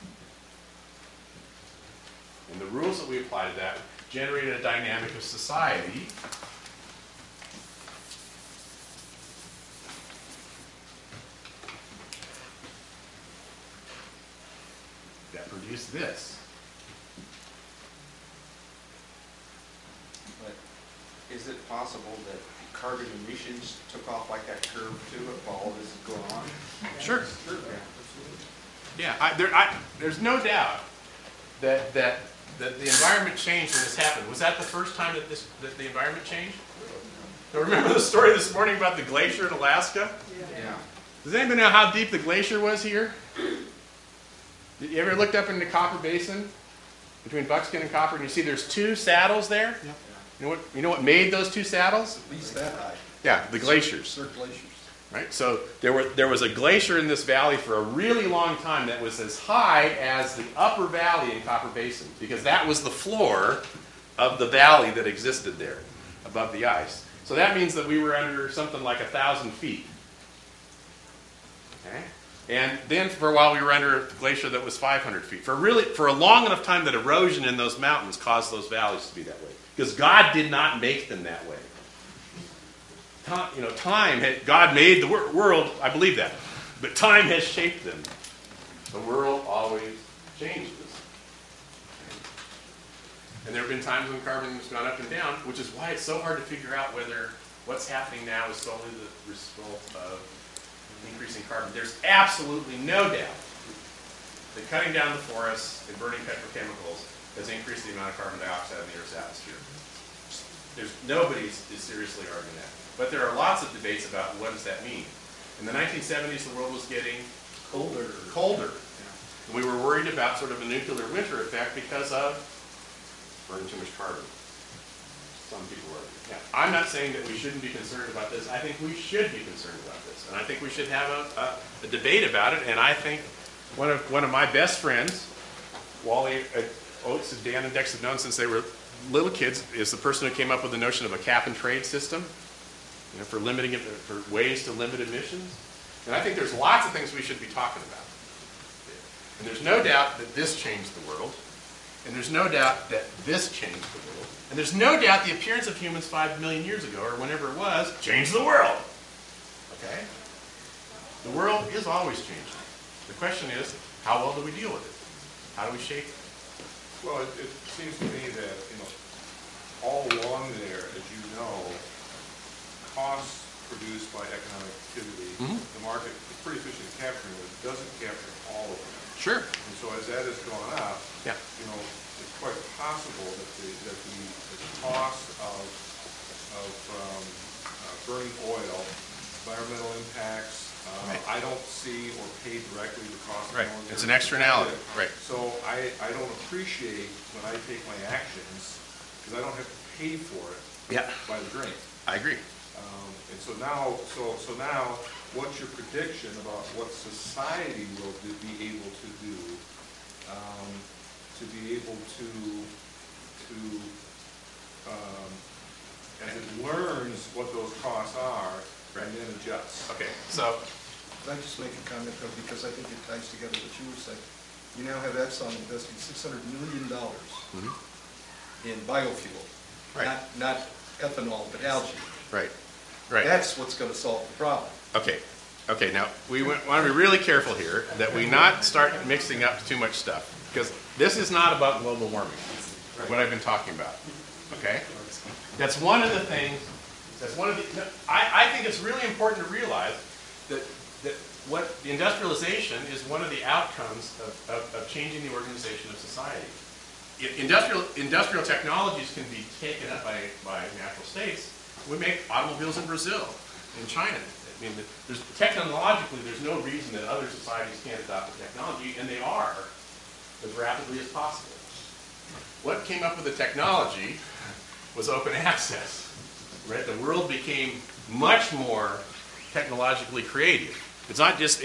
And the rules that we apply to that generate a dynamic of society that produce this. But is it possible that carbon emissions took off like that curve too, if all this is going on? Sure. Yeah, there's no doubt that the environment changed when this happened. Was that the first time that the environment changed? Now, remember the story this morning about the glacier in Alaska? Yeah. Does anybody know how deep the glacier was here? Did you ever looked up into Copper Basin between Buckskin and Copper, and you see there's two saddles there? Yeah. You know what made those two saddles? At least that high. Yeah, the glaciers. They're glaciers. Right? So there was a glacier in this valley for a really long time that was as high as the upper valley in Copper Basin, because that was the floor of the valley that existed there above the ice. So that means that we were under something like 1,000 feet. Okay? And then for a while we were under a glacier that was 500 feet. For a long enough time that erosion in those mountains caused those valleys to be that way. Because God did not make them that way. God made the world, I believe that. But time has shaped them. The world always changes. And there have been times when carbon has gone up and down, which is why it's so hard to figure out whether what's happening now is solely the result of increasing carbon. There's absolutely no doubt that cutting down the forests and burning petrochemicals has increased the amount of carbon dioxide in the Earth's atmosphere. Nobody is seriously arguing that. But there are lots of debates about what does that mean. In the 1970s, the world was getting colder. And we were worried about sort of a nuclear winter effect because of burning too much carbon. Some people were. Yeah. I'm not saying that we shouldn't be concerned about this. I think we should be concerned about this. And I think we should have a debate about it. And I think one of my best friends, Wally Oates and Dan and Dex have known since they were little kids, is the person who came up with the notion of a cap and trade system, you know, for limiting it, for ways to limit emissions. And I think there's lots of things we should be talking about. And there's no doubt that this changed the world. And there's no doubt that this changed the world. And there's no doubt the appearance of humans 5 million years ago, or whenever it was, changed the world. Okay? The world is always changing. The question is, how well do we deal with it? How do we shape it? Well, it seems to me that, all along there, as you know, costs produced by economic activity, the market is pretty efficient at capturing, but it doesn't capture all of them. Sure. And so as that has gone up, Yeah. it's quite possible that the cost of burning oil, environmental impacts, Right. I don't see or pay directly the cost of Right. going It's there. an externality. Right. So I don't appreciate when I take my actions, because I don't have to pay for it Yeah. by the drain. I agree. And so now, what's your prediction about what society will be able to do, to be able to, as it learns what those costs are, and then adjusts? Okay. So, Can I just make a comment though, because I think it ties together what you were saying. You now have Exxon investing $600 million in biofuel. Right. Not ethanol, but algae. right. Right. That's what's gonna solve the problem. Okay. Okay, now, we want to be really careful here that we not start mixing up too much stuff, because this is not about global warming, what I've been talking about, okay? That's one of the things, I think it's really important to realize that what the industrialization is one of the outcomes of changing the organization of society. Industrial technologies can be taken up by natural states. We make automobiles in Brazil, in China. I mean, technologically, there's no reason that other societies can't adopt the technology, and they are as rapidly as possible. What came up with the technology was open access, right? The world became much more technologically creative. It's not just,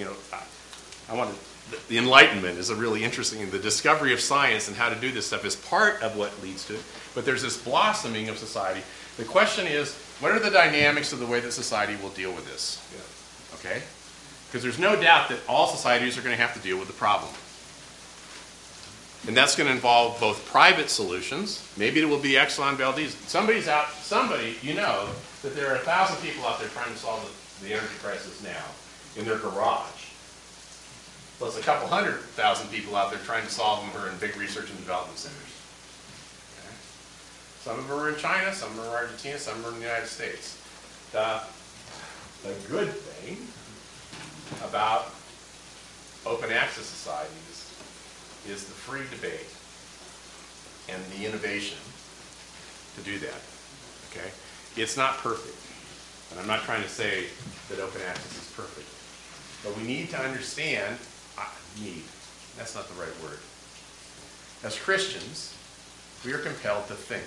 the Enlightenment is a really interesting, the discovery of science and how to do this stuff is part of what leads to it, but there's this blossoming of society. The question is, what are the dynamics of the way that society will deal with this? Yeah. Okay? Because there's no doubt that all societies are going to have to deal with the problem. And that's going to involve both private solutions, maybe it will be Exxon Valdez. Somebody, you know, that there are 1,000 people out there trying to solve the energy crisis now in their garage. Plus a couple 100,000 people out there trying to solve them who are in big research and development centers. Okay? Some of them are in China, some of them are in Argentina, some of them are in the United States. The good thing about open access societies is the free debate and the innovation to do that. Okay? It's not perfect. And I'm not trying to say that open access is perfect. But we need to understand, that's not the right word. As Christians, we are compelled to think.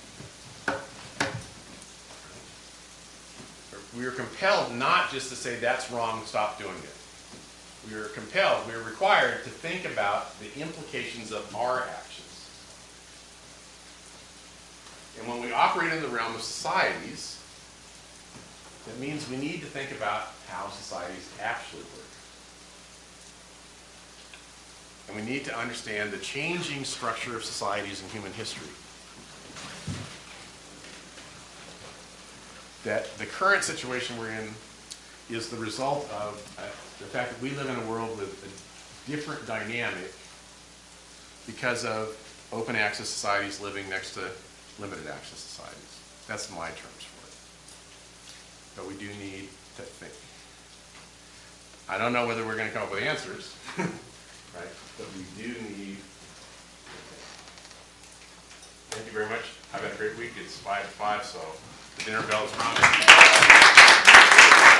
We are compelled not just to say that's wrong, stop doing it. We are required to think about the implications of our actions. And when we operate in the realm of societies, that means we need to think about how societies actually work. And we need to understand the changing structure of societies in human history. That the current situation we're in is the result of the fact that we live in a world with a different dynamic because of open access societies living next to limited access societies. That's my terms for it. But we do need to think. I don't know whether we're going to come up with answers, right? But we do need to think. Thank you very much. I've had a great week. It's 5 to 5, so the dinner bell is promised.